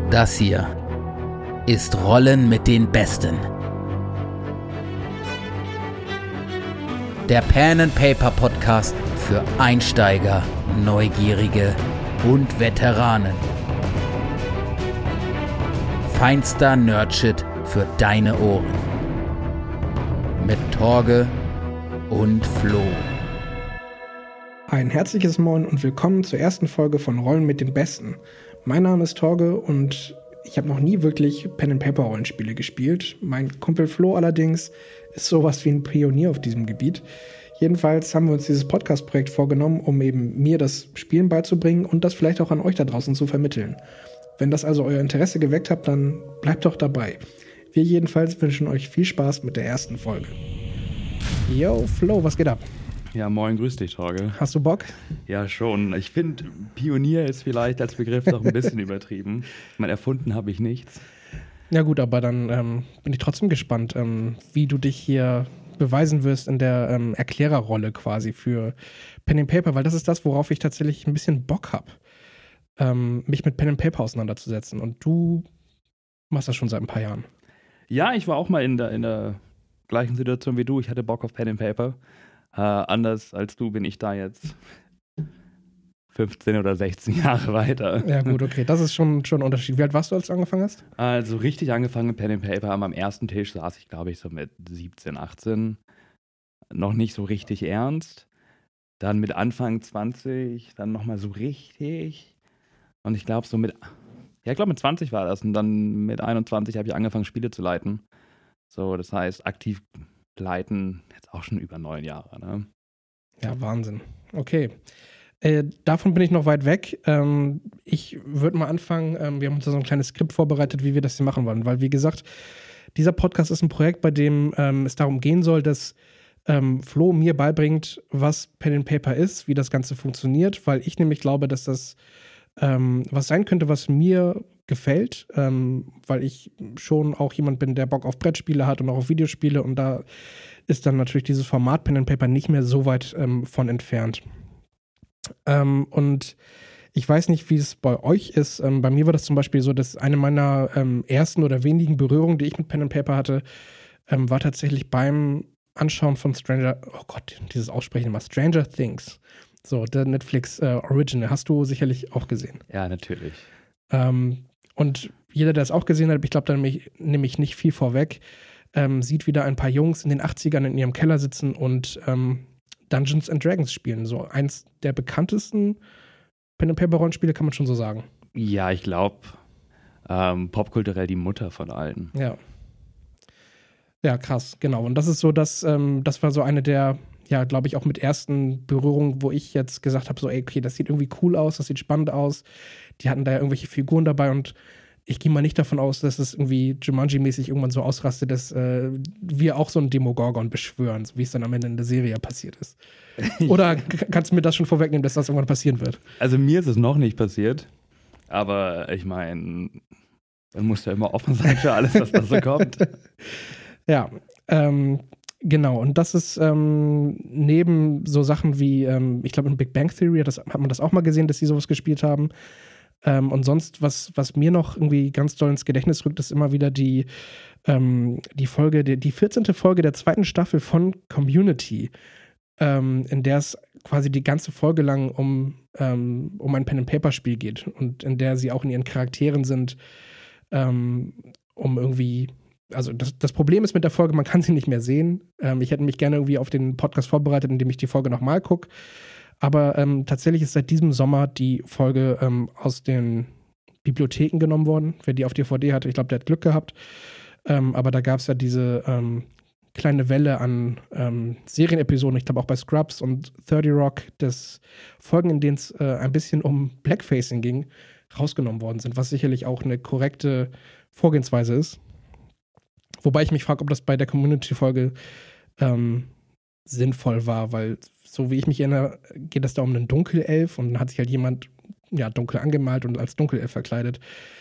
Das hier ist Rollen mit den Besten. Der Pen and Paper Podcast für Einsteiger, Neugierige und Veteranen. Feinster Nerdshit für deine Ohren. Mit Torge und Flo. Ein herzliches Moin und willkommen zur ersten Folge von Rollen mit den Besten. Mein Name ist Torge und ich habe noch nie wirklich Pen-and-Paper-Rollenspiele gespielt. Mein Kumpel Flo allerdings ist sowas wie ein Pionier auf diesem Gebiet. Jedenfalls haben wir uns dieses Podcast-Projekt vorgenommen, um eben mir das Spielen beizubringen und das vielleicht auch an euch da draußen zu vermitteln. Wenn das also euer Interesse geweckt hat, dann bleibt doch dabei. Wir jedenfalls wünschen euch viel Spaß mit der ersten Folge. Yo, Flo, was geht ab? Ja, moin, grüß dich, Torge. Hast du Bock? Ja, schon. Ich finde, Pionier ist vielleicht als Begriff doch ein bisschen übertrieben. Ich meine, erfunden habe ich nichts. Ja gut, aber dann bin ich trotzdem gespannt, wie du dich hier beweisen wirst in der Erklärerrolle quasi für Pen and Paper, weil das ist das, worauf ich tatsächlich ein bisschen Bock habe, mich mit Pen and Paper auseinanderzusetzen. Und du machst das schon seit ein paar Jahren. Ja, ich war auch mal in der gleichen Situation wie du. Ich hatte Bock auf Pen and Paper. Anders als du bin ich da jetzt 15 oder 16 Jahre weiter. Ja gut, okay, das ist schon ein Unterschied. Wie alt warst du, als du angefangen hast? Also richtig angefangen mit Pen and Paper. Am ersten Tisch saß ich, glaube ich, so mit 17, 18. Noch nicht so richtig ernst. Dann mit Anfang 20, dann nochmal so richtig. Und ich glaube mit 20 war das. Und dann mit 21 habe ich angefangen, Spiele zu leiten. So, das heißt, aktiv leiten jetzt auch schon über 9 Jahre. Ne? Ja, Wahnsinn. Okay. Davon bin ich noch weit weg. Ich würde mal anfangen, wir haben uns da so ein kleines Skript vorbereitet, wie wir das hier machen wollen. Weil, wie gesagt, dieser Podcast ist ein Projekt, bei dem es darum gehen soll, dass Flo mir beibringt, was Pen and Paper ist, wie das Ganze funktioniert, weil ich nämlich glaube, dass das was sein könnte, was mir gefällt, weil ich schon auch jemand bin, der Bock auf Brettspiele hat und auch auf Videospiele, und da ist dann natürlich dieses Format Pen and Paper nicht mehr so weit von entfernt. Und ich weiß nicht, wie es bei euch ist. Bei mir war das zum Beispiel so, dass eine meiner ersten oder wenigen Berührungen, die ich mit Pen and Paper hatte, war tatsächlich beim Anschauen von Stranger Things. So, der Netflix Original. Hast du sicherlich auch gesehen. Ja, natürlich. Und jeder, der es auch gesehen hat, ich glaube, da nehme ich nicht viel vorweg, sieht wieder ein paar Jungs in den 80ern in ihrem Keller sitzen und Dungeons and Dragons spielen. So eins der bekanntesten Pen-and-Paper-Rollenspiele, kann man schon so sagen. Ja, ich glaube, popkulturell die Mutter von allen. Ja. Ja, krass, genau. Und das ist so, das war so eine der, ja, glaube ich, auch mit ersten Berührungen, wo ich jetzt gesagt habe, so, ey, okay, das sieht irgendwie cool aus, das sieht spannend aus. Die hatten da ja irgendwelche Figuren dabei und ich gehe mal nicht davon aus, dass es irgendwie Jumanji-mäßig irgendwann so ausrastet, dass wir auch so einen Demogorgon beschwören, so wie es dann am Ende in der Serie passiert ist. Oder kannst du mir das schon vorwegnehmen, dass das irgendwann passieren wird? Also mir ist es noch nicht passiert, aber ich meine, man muss ja immer offen sein für alles, was da so kommt. Ja, genau, und das ist neben so Sachen wie, ich glaube in Big Bang Theory hat man das auch mal gesehen, dass sie sowas gespielt haben. Und sonst, was mir noch irgendwie ganz doll ins Gedächtnis rückt, ist immer wieder die Folge, die 14. Folge der 2. Staffel von Community, in der es quasi die ganze Folge lang um ein Pen-and-Paper-Spiel geht und in der sie auch in ihren Charakteren sind, um irgendwie. Also das Problem ist mit der Folge, man kann sie nicht mehr sehen. Ich hätte mich gerne irgendwie auf den Podcast vorbereitet, indem ich die Folge nochmal gucke. Aber tatsächlich ist seit diesem Sommer die Folge aus den Bibliotheken genommen worden. Wer die auf DVD hatte, ich glaube, der hat Glück gehabt. Aber da gab es ja diese kleine Welle an Serienepisoden, ich glaube auch bei Scrubs und 30 Rock, das Folgen, in denen es ein bisschen um Blackfacing ging, rausgenommen worden sind, was sicherlich auch eine korrekte Vorgehensweise ist. Wobei ich mich frage, ob das bei der Community-Folge sinnvoll war, weil so wie ich mich erinnere, geht es da um einen Dunkelelf und dann hat sich halt jemand dunkel angemalt und als Dunkelelf verkleidet.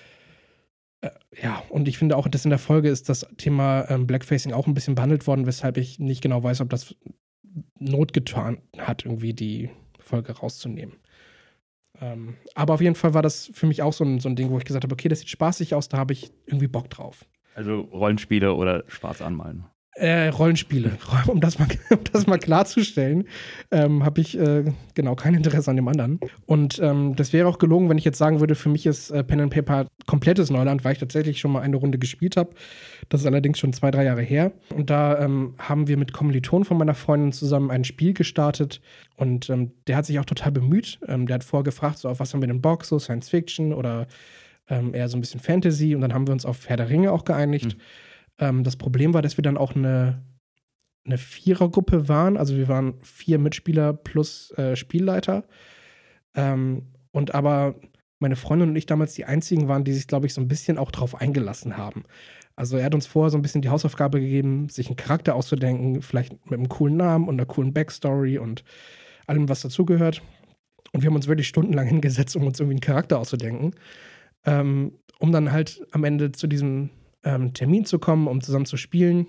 Und ich finde auch, dass in der Folge ist das Thema Blackfacing auch ein bisschen behandelt worden, weshalb ich nicht genau weiß, ob das Not getan hat, irgendwie die Folge rauszunehmen. Aber auf jeden Fall war das für mich auch so ein Ding, wo ich gesagt habe, okay, das sieht spaßig aus, da habe ich irgendwie Bock drauf. Also Rollenspiele oder Spaß anmalen? Rollenspiele, um das mal klarzustellen, habe ich genau kein Interesse an dem anderen. Und das wäre auch gelogen, wenn ich jetzt sagen würde, für mich ist Pen and Paper komplettes Neuland, weil ich tatsächlich schon mal eine Runde gespielt habe. Das ist allerdings schon 2-3 Jahre her. Und da haben wir mit Kommilitonen von meiner Freundin zusammen ein Spiel gestartet. Und der hat sich auch total bemüht. Der hat vorher gefragt, so auf was haben wir denn Bock, so Science Fiction oder eher so ein bisschen Fantasy. Und dann haben wir uns auf Herr der Ringe auch geeinigt. Das Problem war, dass wir dann auch eine Vierergruppe waren. Also wir waren 4 Mitspieler plus Spielleiter. Und aber meine Freundin und ich damals die einzigen waren, die sich, glaube ich, so ein bisschen auch drauf eingelassen haben. Also er hat uns vorher so ein bisschen die Hausaufgabe gegeben, sich einen Charakter auszudenken, vielleicht mit einem coolen Namen und einer coolen Backstory und allem, was dazugehört. Und wir haben uns wirklich stundenlang hingesetzt, um uns irgendwie einen Charakter auszudenken. Um dann halt am Ende zu diesem Termin zu kommen, um zusammen zu spielen.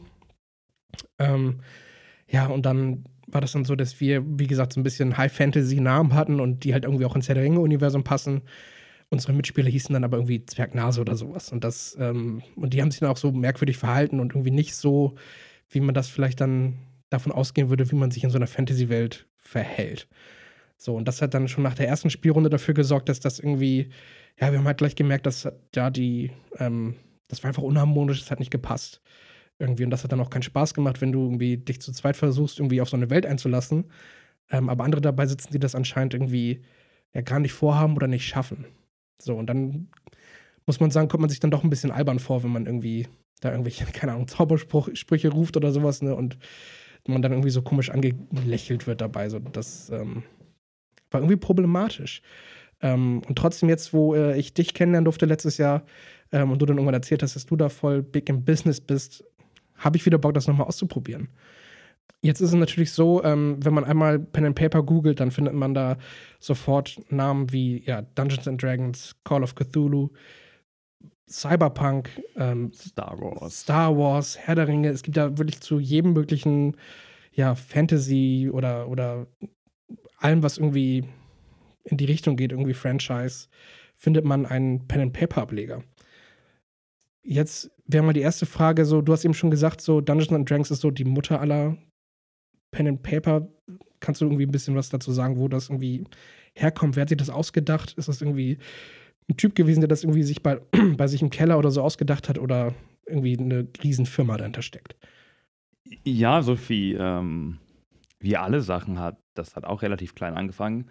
Ja, und dann war das dann so, dass wir, wie gesagt, so ein bisschen High-Fantasy-Namen hatten und die halt irgendwie auch ins Herr der Ringe-Universum passen. Unsere Mitspieler hießen dann aber irgendwie Zwergnase oder sowas. Und und die haben sich dann auch so merkwürdig verhalten und irgendwie nicht so, wie man das vielleicht dann davon ausgehen würde, wie man sich in so einer Fantasy-Welt verhält. So, und das hat dann schon nach der ersten Spielrunde dafür gesorgt, dass das irgendwie, ja, wir haben halt gleich gemerkt, dass da das war einfach unharmonisch, das hat nicht gepasst. Irgendwie. Und das hat dann auch keinen Spaß gemacht, wenn du irgendwie dich zu zweit versuchst, irgendwie auf so eine Welt einzulassen. Aber andere dabei sitzen, die das anscheinend irgendwie ja gar nicht vorhaben oder nicht schaffen. So, und dann muss man sagen, kommt man sich dann doch ein bisschen albern vor, wenn man irgendwie da irgendwelche, keine Ahnung, Zaubersprüche ruft oder sowas, ne? Und man dann irgendwie so komisch angelächelt wird dabei. So, das war irgendwie problematisch. Und trotzdem jetzt, wo ich dich kennenlernen durfte letztes Jahr und du dann irgendwann erzählt hast, dass du da voll big im Business bist, habe ich wieder Bock, das nochmal auszuprobieren. Jetzt ist es natürlich so, wenn man einmal Pen and Paper googelt, dann findet man da sofort Namen wie ja, Dungeons and Dragons, Call of Cthulhu, Cyberpunk, Star Wars, Herr der Ringe. Es gibt da wirklich zu jedem möglichen ja, Fantasy oder allem, was irgendwie in die Richtung geht, irgendwie Franchise, findet man einen Pen-and-Paper-Ableger. Jetzt wäre mal die erste Frage so, du hast eben schon gesagt, so Dungeons and Dragons ist so die Mutter aller Pen-and-Paper. Kannst du irgendwie ein bisschen was dazu sagen, wo das irgendwie herkommt? Wer hat sich das ausgedacht? Ist das irgendwie ein Typ gewesen, der das irgendwie sich bei sich im Keller oder so ausgedacht hat oder irgendwie eine Riesenfirma dahinter steckt? Ja, Sophie, wie alle Sachen das hat auch relativ klein angefangen.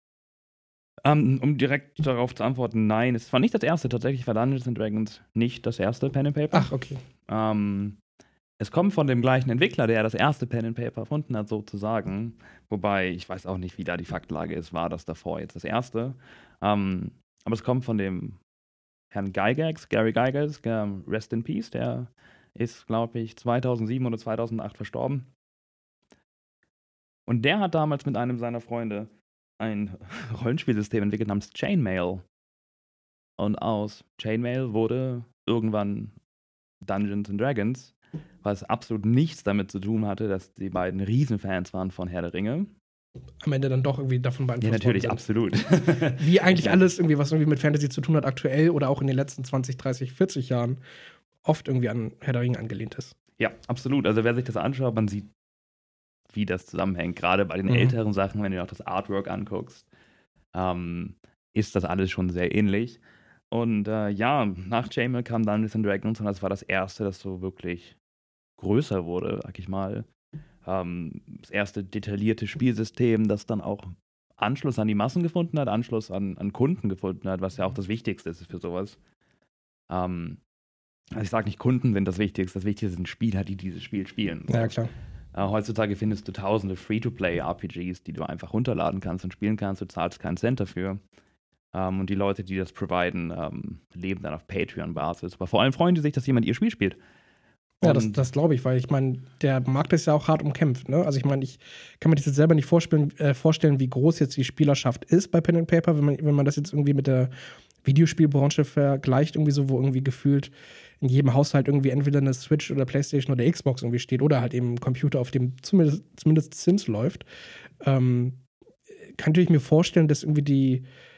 Um direkt darauf zu antworten, nein, es war nicht das erste. Tatsächlich war Dungeons and Dragons nicht das erste Pen and Paper. Ach, okay. Es kommt von dem gleichen Entwickler, der das erste Pen and Paper erfunden hat, sozusagen. Wobei, ich weiß auch nicht, wie da die Faktenlage ist, war das davor jetzt das erste. Aber es kommt von dem Herrn Gygax, Gary Gygax, Rest in Peace, der ist, glaube ich, 2007 oder 2008 verstorben. Und der hat damals mit einem seiner Freunde ein Rollenspielsystem entwickelt namens Chainmail. Und aus Chainmail wurde irgendwann Dungeons and Dragons, was absolut nichts damit zu tun hatte, dass die beiden Riesenfans waren von Herr der Ringe. Am Ende dann doch irgendwie davon beeinflusst. Ja, natürlich, sind. absolut. Wie eigentlich alles, irgendwie, was irgendwie mit Fantasy zu tun hat, aktuell oder auch in den letzten 20, 30, 40 Jahren, oft irgendwie an Herr der Ringe angelehnt ist. Ja, absolut. Also wer sich das anschaut, man sieht, wie das zusammenhängt. Gerade bei den älteren Sachen, wenn du auch das Artwork anguckst, ist das alles schon sehr ähnlich. Und ja, nach Chainmail kam Dungeons and Dragons und das war das erste, das so wirklich größer wurde, sag ich mal. Das erste detaillierte Spielsystem, das dann auch Anschluss an die Massen gefunden hat, Anschluss an Kunden gefunden hat, was ja auch das Wichtigste ist für sowas. Also ich sage nicht, Kunden sind das Wichtigste sind Spieler, die dieses Spiel spielen. Ja, klar. Heutzutage findest du tausende Free-to-Play-RPGs, die du einfach runterladen kannst und spielen kannst. Du zahlst keinen Cent dafür. Und die Leute, die das providen, leben dann auf Patreon-Basis. Aber vor allem freuen die sich, dass jemand ihr Spiel spielt. Ja, das glaube ich, weil ich meine, der Markt ist ja auch hart umkämpft. Ne? Also ich meine, ich kann mir das jetzt selber nicht vorstellen, wie groß jetzt die Spielerschaft ist bei Pen and Paper, wenn man das jetzt irgendwie mit der Videospielbranche vergleicht, irgendwie so, wo irgendwie gefühlt in jedem Haushalt irgendwie entweder eine Switch oder Playstation oder Xbox irgendwie steht oder halt eben ein Computer, auf dem zumindest Sims läuft. Kann natürlich mir vorstellen, dass irgendwie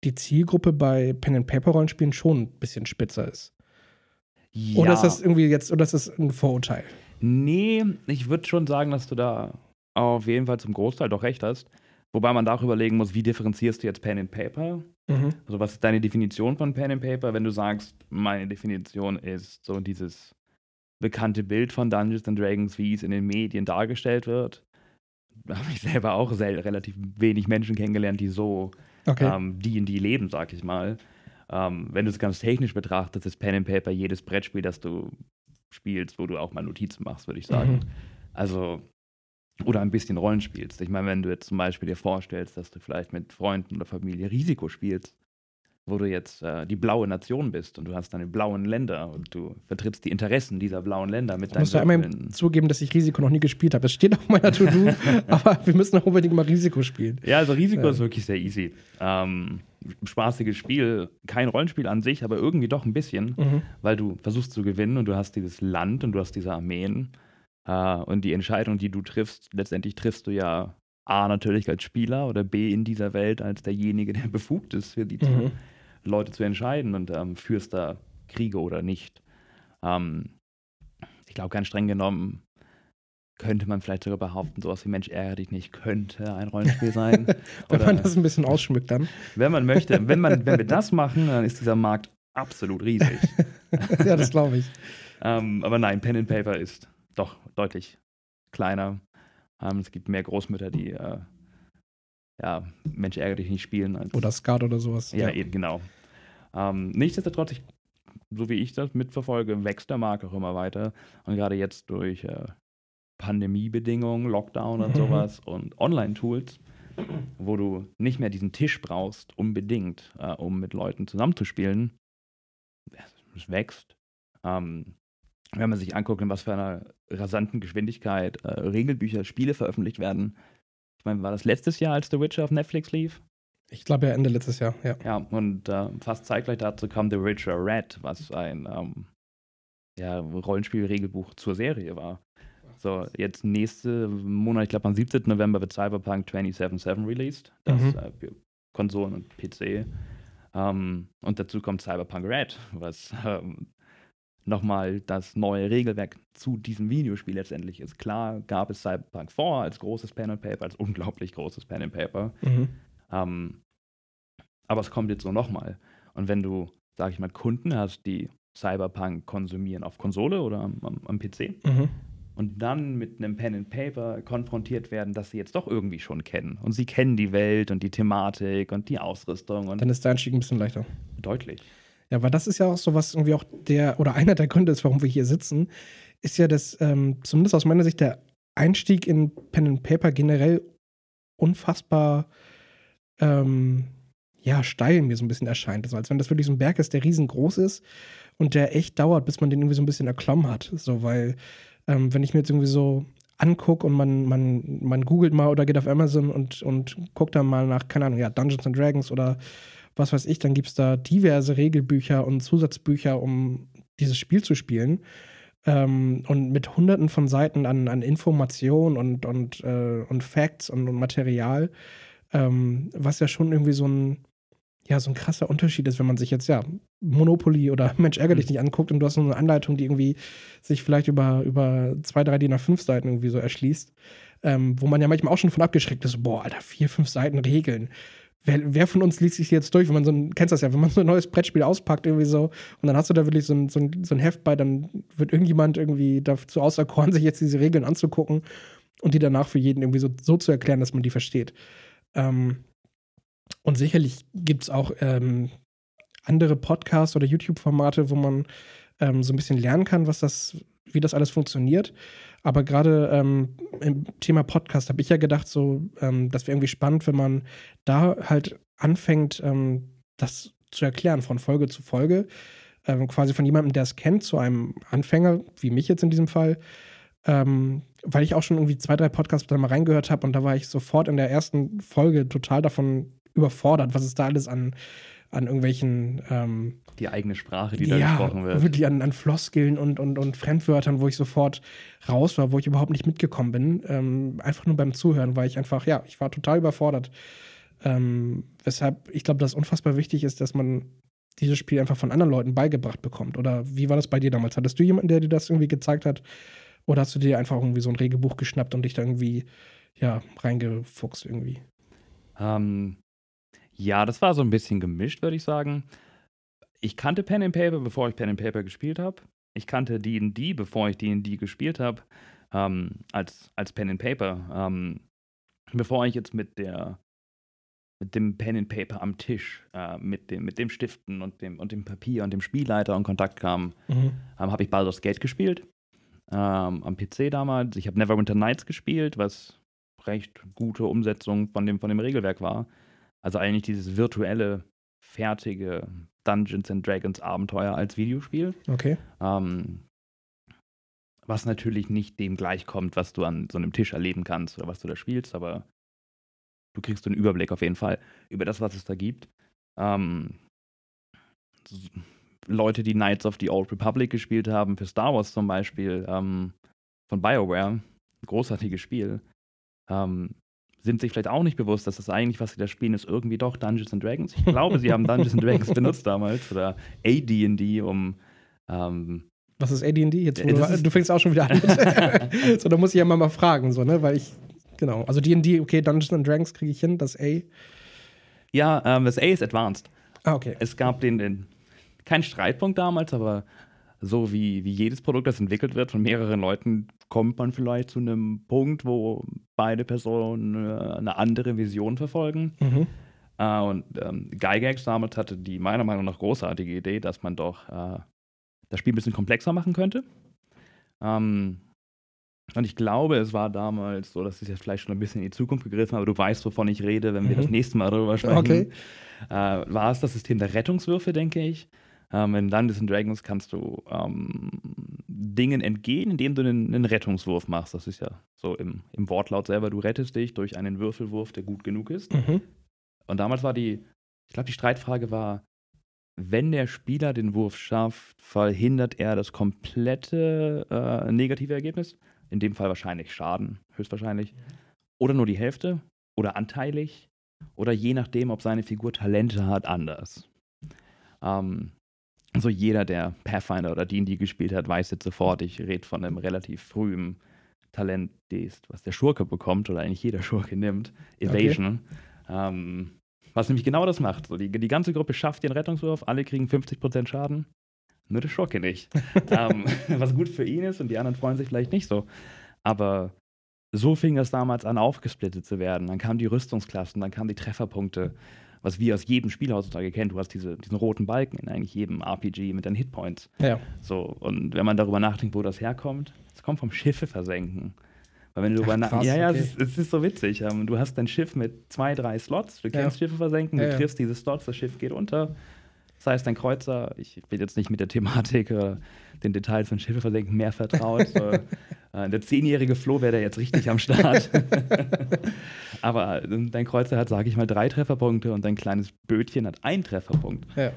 die Zielgruppe bei Pen-and-Paper-Rollenspielen schon ein bisschen spitzer ist. Ja. Oder ist das irgendwie oder ist das ein Vorurteil? Nee, ich würde schon sagen, dass du da auf jeden Fall zum Großteil doch recht hast. Wobei man da auch überlegen muss, wie differenzierst du jetzt Pen and Paper? Also was ist deine Definition von Pen and Paper? Wenn du sagst, meine Definition ist so dieses bekannte Bild von Dungeons and Dragons, wie es in den Medien dargestellt wird. Da habe ich selber auch relativ wenig Menschen kennengelernt, die so D&D leben, sag ich mal. Wenn du es ganz technisch betrachtest, ist Pen and Paper jedes Brettspiel, das du spielst, wo du auch mal Notizen machst, würde ich sagen. Also, oder ein bisschen Rollen spielst. Ich meine, wenn du jetzt zum Beispiel dir vorstellst, dass du vielleicht mit Freunden oder Familie Risiko spielst, wo du jetzt die blaue Nation bist und du hast deine blauen Länder und du vertrittst die Interessen dieser blauen Länder mit deinen Würfeln. Ich muss ja einmal zugeben, dass ich Risiko noch nie gespielt habe. Es steht auf meiner To-Do, aber wir müssen auch unbedingt mal Risiko spielen. Ja, also Risiko ist wirklich sehr easy. Spaßiges Spiel, kein Rollenspiel an sich, aber irgendwie doch ein bisschen, weil du versuchst zu gewinnen und du hast dieses Land und du hast diese Armeen und die Entscheidung, die du triffst, letztendlich triffst du ja A, natürlich als Spieler oder B, in dieser Welt als derjenige, der befugt ist, für die Leute zu entscheiden und führst da Kriege oder nicht. Ich glaube, ganz streng genommen könnte man vielleicht sogar behaupten, sowas wie Mensch ärgere dich nicht könnte ein Rollenspiel sein. Wenn man das ein bisschen ausschmückt dann. Wenn man möchte. Wenn wir das machen, dann ist dieser Markt absolut riesig. Ja, das glaube ich. Aber nein, Pen and Paper ist doch deutlich kleiner. Es gibt mehr Großmütter, die Mensch ärgere dich nicht spielen. Oder Skat oder sowas. Ja, eben, genau. Nichtsdestotrotz, so wie ich das mitverfolge, wächst der Markt auch immer weiter. Und gerade jetzt durch Pandemiebedingungen, Lockdown und sowas und Online-Tools, wo du nicht mehr diesen Tisch brauchst, unbedingt, um mit Leuten zusammenzuspielen, es wächst. Wenn man sich anguckt, in was für einer rasanten Geschwindigkeit Regelbücher, Spiele veröffentlicht werden. Ich meine, war das letztes Jahr, als The Witcher auf Netflix lief? Ich glaube ja Ende letztes Jahr, ja. Ja, und fast zeitgleich dazu kam The Witcher Red, was ein Rollenspiel-Regelbuch zur Serie war. So, jetzt nächste Monat, ich glaube am 17. November wird Cyberpunk 2077 released. Das für Konsolen und PC. Und dazu kommt Cyberpunk Red, was nochmal das neue Regelwerk zu diesem Videospiel letztendlich ist. Klar gab es Cyberpunk 4 als großes Pen and Paper, als unglaublich großes Pen and Paper. Aber es kommt jetzt so nochmal. Und wenn du, sag ich mal, Kunden hast, die Cyberpunk konsumieren auf Konsole oder am PC und dann mit einem Pen and Paper konfrontiert werden, dass sie jetzt doch irgendwie schon kennen. Und sie kennen die Welt und die Thematik und die Ausrüstung. Und dann ist der Einstieg ein bisschen leichter. Deutlich. Ja, weil das ist ja auch so was irgendwie auch einer der Gründe ist, warum wir hier sitzen, ist ja, dass zumindest aus meiner Sicht der Einstieg in Pen and Paper generell unfassbar steil mir so ein bisschen erscheint. Also als wenn das wirklich so ein Berg ist, der riesengroß ist und der echt dauert, bis man den irgendwie so ein bisschen erklommen hat. So, weil wenn ich mir jetzt irgendwie so angucke und man googelt mal oder geht auf Amazon und guckt da mal nach, keine Ahnung, ja, Dungeons and Dragons oder was weiß ich, dann gibt es da diverse Regelbücher und Zusatzbücher, um dieses Spiel zu spielen. Und mit hunderten von Seiten an Informationen und Facts und Material, was ja schon irgendwie so ein krasser Unterschied ist, wenn man sich jetzt Monopoly oder Mensch ärgere dich nicht anguckt und du hast so eine Anleitung, die irgendwie sich vielleicht über 2, 3 DIN A5 Seiten irgendwie so erschließt, wo man ja manchmal auch schon von abgeschreckt ist, boah, Alter, 4, 5 Seiten Regeln. Wer von uns liest sich jetzt durch, wenn man kennst das ja, wenn man so ein neues Brettspiel auspackt irgendwie so und dann hast du da wirklich so ein Heft bei, dann wird irgendjemand irgendwie dazu auserkoren, sich jetzt diese Regeln anzugucken und die danach für jeden irgendwie so zu erklären, dass man die versteht. Und sicherlich gibt es auch andere Podcasts oder YouTube-Formate, wo man so ein bisschen lernen kann, wie das alles funktioniert. Aber gerade im Thema Podcast habe ich ja gedacht, das wäre irgendwie spannend, wenn man da halt anfängt, das zu erklären von Folge zu Folge. Quasi von jemandem, der es kennt, zu einem Anfänger, wie mich jetzt in diesem Fall. Weil ich auch schon irgendwie 2, 3 Podcasts da mal reingehört habe und da war ich sofort in der ersten Folge total davon überfordert, was es da alles an irgendwelchen die eigene Sprache, die da gesprochen wird. Wirklich an Floskeln und Fremdwörtern, wo ich sofort raus war, wo ich überhaupt nicht mitgekommen bin. Einfach nur beim Zuhören, weil ich einfach, ich war total überfordert. Weshalb ich glaube, dass unfassbar wichtig ist, dass man dieses Spiel einfach von anderen Leuten beigebracht bekommt. Oder wie war das bei dir damals? Hattest du jemanden, der dir das irgendwie gezeigt hat? Oder hast du dir einfach irgendwie so ein Regelbuch geschnappt und dich da irgendwie, ja, reingefuchst irgendwie? Ja, das war so ein bisschen gemischt, würde ich sagen. Ich kannte Pen and Paper, bevor ich Pen and Paper gespielt habe. Ich kannte D&D, bevor ich D&D gespielt habe, als Pen and Paper. Bevor ich jetzt mit dem Pen and Paper am Tisch, mit dem Stiften und dem Papier und dem Spielleiter in Kontakt kam, habe ich Baldur's Gate gespielt. Am PC damals. Ich habe Neverwinter Nights gespielt, was recht gute Umsetzung von dem Regelwerk war. Also eigentlich dieses virtuelle, fertige Dungeons and Dragons Abenteuer als Videospiel. Okay. Was natürlich nicht dem gleichkommt, was du an so einem Tisch erleben kannst oder was du da spielst, aber du kriegst einen Überblick auf jeden Fall über das, was es da gibt. Leute, die Knights of the Old Republic gespielt haben, für Star Wars zum Beispiel, von BioWare, ein großartiges Spiel, sind sich vielleicht auch nicht bewusst, dass das eigentlich, was sie da spielen, ist irgendwie doch Dungeons and Dragons. Ich glaube, sie haben Dungeons and Dragons benutzt damals oder AD&D, Was ist AD&D? Jetzt, du fängst auch schon wieder an. So, da muss ich ja mal fragen, so, ne, weil genau. Also D&D, okay, Dungeons and Dragons kriege ich hin, das A. Ja, das A ist Advanced. Ah, okay. Es gab keinen Streitpunkt damals, aber so wie jedes Produkt, das entwickelt wird von mehreren Leuten, kommt man vielleicht zu einem Punkt, wo beide Personen eine andere Vision verfolgen. Und Gygax damals hatte die meiner Meinung nach großartige Idee, dass man doch das Spiel ein bisschen komplexer machen könnte. Und ich glaube, es war damals so, das ist jetzt vielleicht schon ein bisschen in die Zukunft gegriffen, aber du weißt, wovon ich rede, wenn wir das nächste Mal darüber sprechen. Okay. War es das System der Rettungswürfe, denke ich. In Dungeons and Dragons kannst du Dingen entgehen, indem du einen Rettungswurf machst. Das ist ja so im Wortlaut selber, du rettest dich durch einen Würfelwurf, der gut genug ist. Und damals war ich glaube, die Streitfrage war, wenn der Spieler den Wurf schafft, verhindert er das komplette negative Ergebnis. In dem Fall wahrscheinlich Schaden, höchstwahrscheinlich. Oder nur die Hälfte. Oder anteilig. Oder je nachdem, ob seine Figur Talente hat, anders. Also jeder, der Pathfinder oder D&D gespielt hat, weiß jetzt sofort, ich rede von einem relativ frühen Talent, was der Schurke bekommt, oder eigentlich jeder Schurke nimmt. Evasion. Okay. Was nämlich genau das macht. So, die ganze Gruppe schafft den Rettungswurf, alle kriegen 50% Schaden, nur der Schurke nicht. Was gut für ihn ist und die anderen freuen sich vielleicht nicht so. Aber so fing es damals an, aufgesplittet zu werden. Dann kamen die Rüstungsklassen, dann kamen die Trefferpunkte, was wir aus jedem Spiel heutzutage kennen. Du hast diesen roten Balken in eigentlich jedem RPG mit deinen Hitpoints. Ja. So, und wenn man darüber nachdenkt, wo das herkommt, es kommt vom Schiffe versenken. Weil wenn du darüber nachdenkst, okay. Es ist so witzig. Du hast dein Schiff mit 2, 3 Slots, du kennst Schiffe versenken, du triffst diese Slots, das Schiff geht unter. Das heißt, dein Kreuzer, ich bin jetzt nicht mit der Thematik, den Details von Schiffe versenken mehr vertraut. So, der 10-jährige Flo wäre da jetzt richtig am Start. Aber dein Kreuzer hat, sage ich mal, 3 Trefferpunkte und dein kleines Bötchen hat 1 Trefferpunkt. Ja.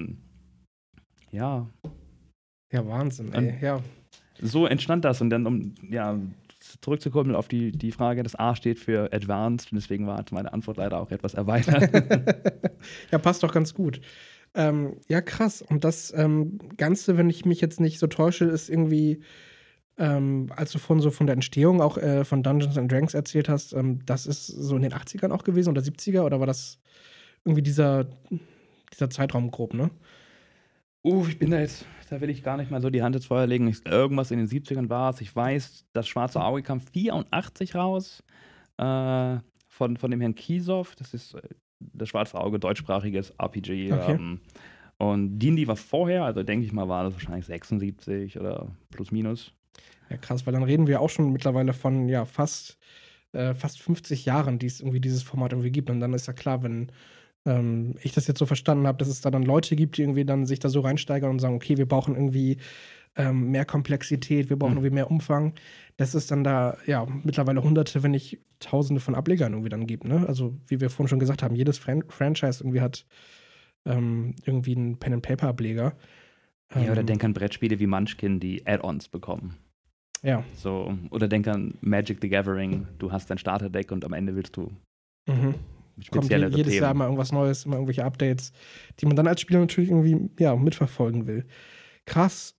Ja, Wahnsinn, ey. Ja. So entstand das. Und dann, zurückzukommen auf die Frage, das A steht für Advanced und deswegen war meine Antwort leider auch etwas erweitert. Ja, passt doch ganz gut. Ja, krass. Und das Ganze, wenn ich mich jetzt nicht so täusche, ist irgendwie, als du von der Entstehung auch von Dungeons and Dragons erzählt hast, das ist so in den 80ern auch gewesen oder 70er oder war das irgendwie dieser Zeitraum grob, ne? Ich bin da will ich gar nicht mal so die Hand ins Feuer legen. Irgendwas in den 70ern war es. Ich weiß, das Schwarze Auge kam 84 raus von dem Herrn Kiesow. Das ist das Schwarze Auge, deutschsprachiges RPG. Okay. Und D&D war vorher, also denke ich mal, war das wahrscheinlich 76 oder plus minus. Ja, krass, weil dann reden wir auch schon mittlerweile von fast 50 Jahren, die es irgendwie dieses Format irgendwie gibt. Und dann ist ja klar, wenn ich das jetzt so verstanden habe, dass es da dann Leute gibt, die irgendwie dann sich da so reinsteigern und sagen, okay, wir brauchen irgendwie mehr Komplexität, wir brauchen irgendwie mehr Umfang, dass es dann da mittlerweile Hunderte, wenn nicht Tausende von Ablegern irgendwie dann gibt, ne? Also wie wir vorhin schon gesagt haben, jedes Franchise irgendwie hat irgendwie einen Pen-and-Paper-Ableger. Oder denk an Brettspiele wie Munchkin, die Add-ons bekommen. Ja. So, oder denk an Magic the Gathering, du hast dein Starterdeck und am Ende willst du speziellere jedes Themen. Jahr mal irgendwas Neues, immer irgendwelche Updates, die man dann als Spieler natürlich irgendwie mitverfolgen will. Krass.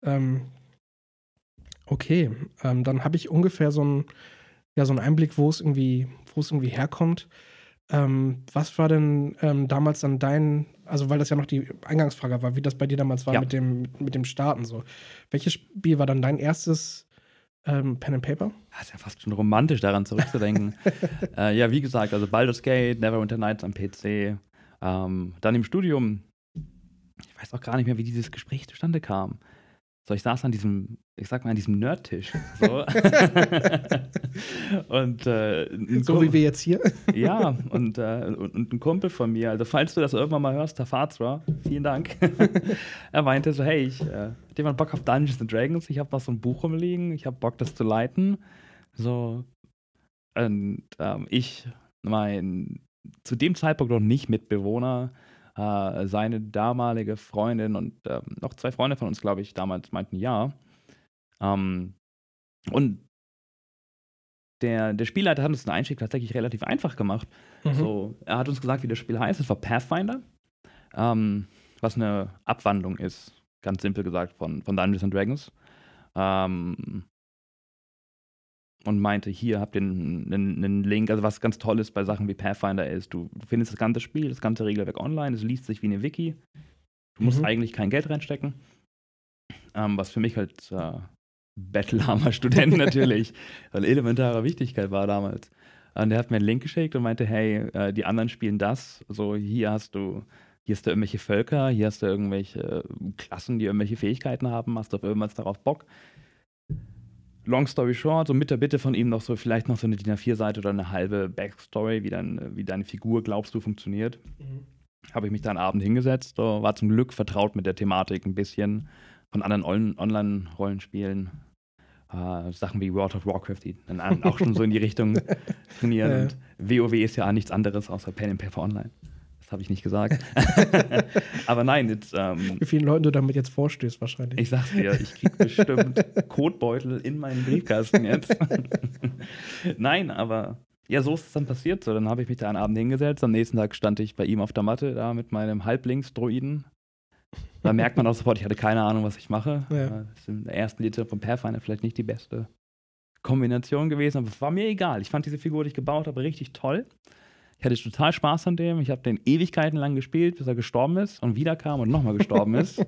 Okay, dann habe ich ungefähr so einen Einblick, wo es irgendwie herkommt. Was war denn damals dann also weil das ja noch die Eingangsfrage war, wie das bei dir damals war mit dem Starten so. Welches Spiel war dann dein erstes Pen and Paper? Das ist ja fast schon romantisch, daran zurückzudenken. Ja, wie gesagt, also Baldur's Gate, Neverwinter Nights am PC. Dann im Studium, ich weiß auch gar nicht mehr, wie dieses Gespräch zustande kam. So, ich saß an diesem Nerdtisch. So. Und so wie wir jetzt hier. Ja, und ein Kumpel von mir, also falls du das irgendwann mal hörst, Tafazra, vielen Dank. Er meinte so, hey, hat jemand Bock auf Dungeons and Dragons? Ich habe noch so ein Buch rumliegen, ich habe Bock, das zu leiten. So, und mein zu dem Zeitpunkt noch nicht Mitbewohner, seine damalige Freundin und noch 2 Freunde von uns, glaube ich, damals meinten ja. Und der Spielleiter hat uns den Einstieg tatsächlich relativ einfach gemacht. So, er hat uns gesagt, wie das Spiel heißt. Es war Pathfinder, was eine Abwandlung ist, ganz simpel gesagt, von Dungeons and Dragons. Und meinte, hier habt ihr einen Link. Also was ganz toll ist bei Sachen wie Pathfinder ist, du findest das ganze Spiel, das ganze Regelwerk online, es liest sich wie eine Wiki. Du musst eigentlich kein Geld reinstecken. Was für mich halt bettelarmer Student natürlich, weil elementarer Wichtigkeit war damals. Und der hat mir einen Link geschickt und meinte, hey, die anderen spielen das. So, hier hast du irgendwelche Völker, hier hast du irgendwelche Klassen, die irgendwelche Fähigkeiten haben, hast du auf irgendwas darauf Bock. Long story short, so mit der Bitte von ihm noch so vielleicht noch so eine DIN A4-Seite oder eine halbe Backstory, wie deine Figur, glaubst du, funktioniert. Habe ich mich da einen Abend hingesetzt, war zum Glück vertraut mit der Thematik ein bisschen von anderen Online-Rollenspielen. Sachen wie World of Warcraft, die dann auch schon so in die Richtung trainieren. Und WoW ist ja nichts anderes außer Pen and Paper Online. Das habe ich nicht gesagt. Aber nein, wie vielen Leuten du damit jetzt vorstößt wahrscheinlich. Ich sag's dir, ich krieg bestimmt Kotbeutel in meinen Briefkasten jetzt. Nein, aber ja, so ist es dann passiert. So, dann habe ich mich da einen Abend hingesetzt. Am nächsten Tag stand ich bei ihm auf der Matte da mit meinem Halblinks-Droiden. Da merkt man auch sofort, ich hatte keine Ahnung, was ich mache. Das ist in der ersten Edition von Pathfinder vielleicht nicht die beste Kombination gewesen, aber es war mir egal. Ich fand diese Figur, die ich gebaut habe, richtig toll. Ich hatte total Spaß an dem. Ich habe den Ewigkeiten lang gespielt, bis er gestorben ist und wiederkam und nochmal gestorben ist.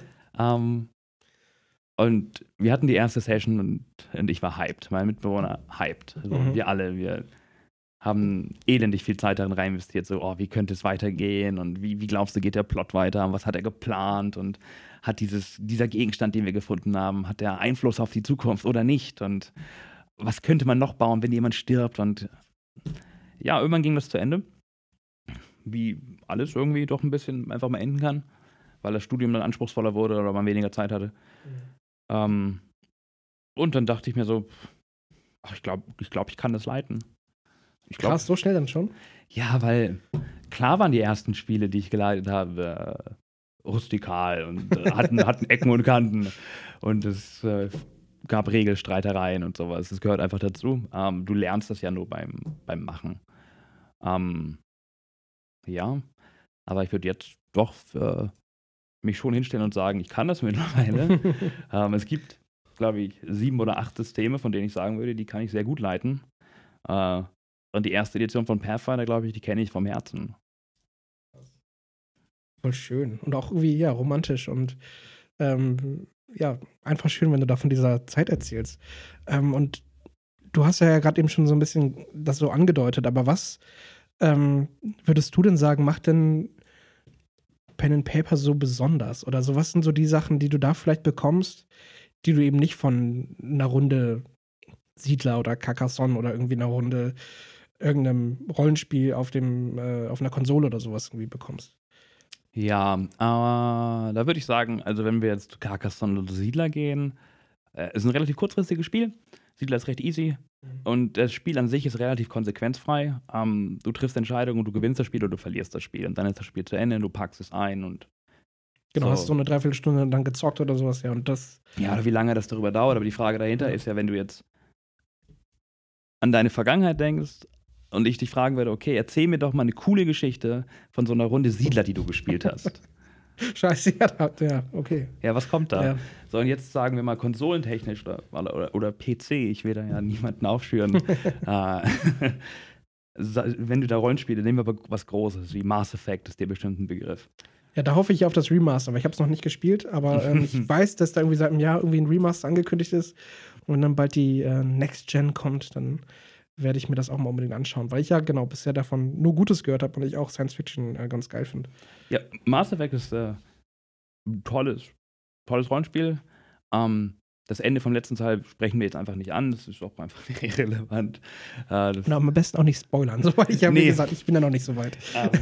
Und wir hatten die erste Session und ich war hyped. Mein Mitbewohner hyped. Also wir alle, wir haben elendig viel Zeit darin rein investiert. So, wie könnte es weitergehen? Und wie glaubst du, geht der Plot weiter? Und was hat er geplant? Und hat dieser Gegenstand, den wir gefunden haben, hat der Einfluss auf die Zukunft oder nicht? Und was könnte man noch bauen, wenn jemand stirbt? Und ja, irgendwann ging das zu Ende. Wie alles irgendwie doch ein bisschen einfach mal enden kann, weil das Studium dann anspruchsvoller wurde oder man weniger Zeit hatte. Und dann dachte ich mir so, ich glaube, ich kann das leiten. Krass, so schnell dann schon? Ja, weil klar waren die ersten Spiele, die ich geleitet habe, rustikal und hatten Ecken und Kanten. Und es gab Regelstreitereien und sowas. Das gehört einfach dazu. Du lernst das ja nur beim Machen. Ja, aber ich würde jetzt doch mich schon hinstellen und sagen, ich kann das mittlerweile. Es gibt, glaube ich, 7 oder 8 Systeme, von denen ich sagen würde, die kann ich sehr gut leiten. Und die erste Edition von Pathfinder, glaube ich, die kenne ich vom Herzen. Voll schön. Und auch irgendwie, ja, romantisch und ja, einfach schön, wenn du da von dieser Zeit erzählst. Und du hast ja gerade eben schon so ein bisschen das so angedeutet, aber was würdest du denn sagen, macht denn Pen and Paper so besonders? Oder so, was sind so die Sachen, die du da vielleicht bekommst, die du eben nicht von einer Runde Siedler oder Carcassonne oder irgendwie einer Runde irgendeinem Rollenspiel auf einer Konsole oder sowas irgendwie bekommst? Ja, da würde ich sagen, also wenn wir jetzt zu Carcassonne oder Siedler gehen, ist ein relativ kurzfristiges Spiel. Siedler ist recht easy und das Spiel an sich ist relativ konsequenzfrei. Du triffst Entscheidungen und du gewinnst das Spiel oder du verlierst das Spiel und dann ist das Spiel zu Ende, du packst es ein und genau, hast so eine Dreiviertelstunde dann gezockt oder sowas, ja, und das... Ja, oder wie lange das darüber dauert, aber die Frage dahinter ist ja, wenn du jetzt an deine Vergangenheit denkst, und ich dich fragen würde, okay, erzähl mir doch mal eine coole Geschichte von so einer Runde Siedler, die du gespielt hast. Scheiße, ja, okay. Ja, was kommt da? Ja. So, und jetzt sagen wir mal konsolentechnisch oder PC, ich will da ja niemanden aufschüren. Wenn du da Rollenspiele, nehmen wir aber was Großes, wie Mass Effect ist dir bestimmt ein Begriff. Ja, da hoffe ich auf das Remaster, aber ich habe es noch nicht gespielt. Aber ich weiß, dass da irgendwie seit einem Jahr irgendwie ein Remaster angekündigt ist. Und wenn dann bald die Next Gen kommt, dann werde ich mir das auch mal unbedingt anschauen. Weil ich ja genau bisher davon nur Gutes gehört habe und ich auch Science Fiction ganz geil finde. Ja, Mass Effect ist ein tolles Rollenspiel. Das Ende vom letzten Teil sprechen wir jetzt einfach nicht an. Das ist auch einfach irrelevant. Genau, am besten auch nicht spoilern. Soweit ich habe gesagt, ich bin ja noch nicht so weit.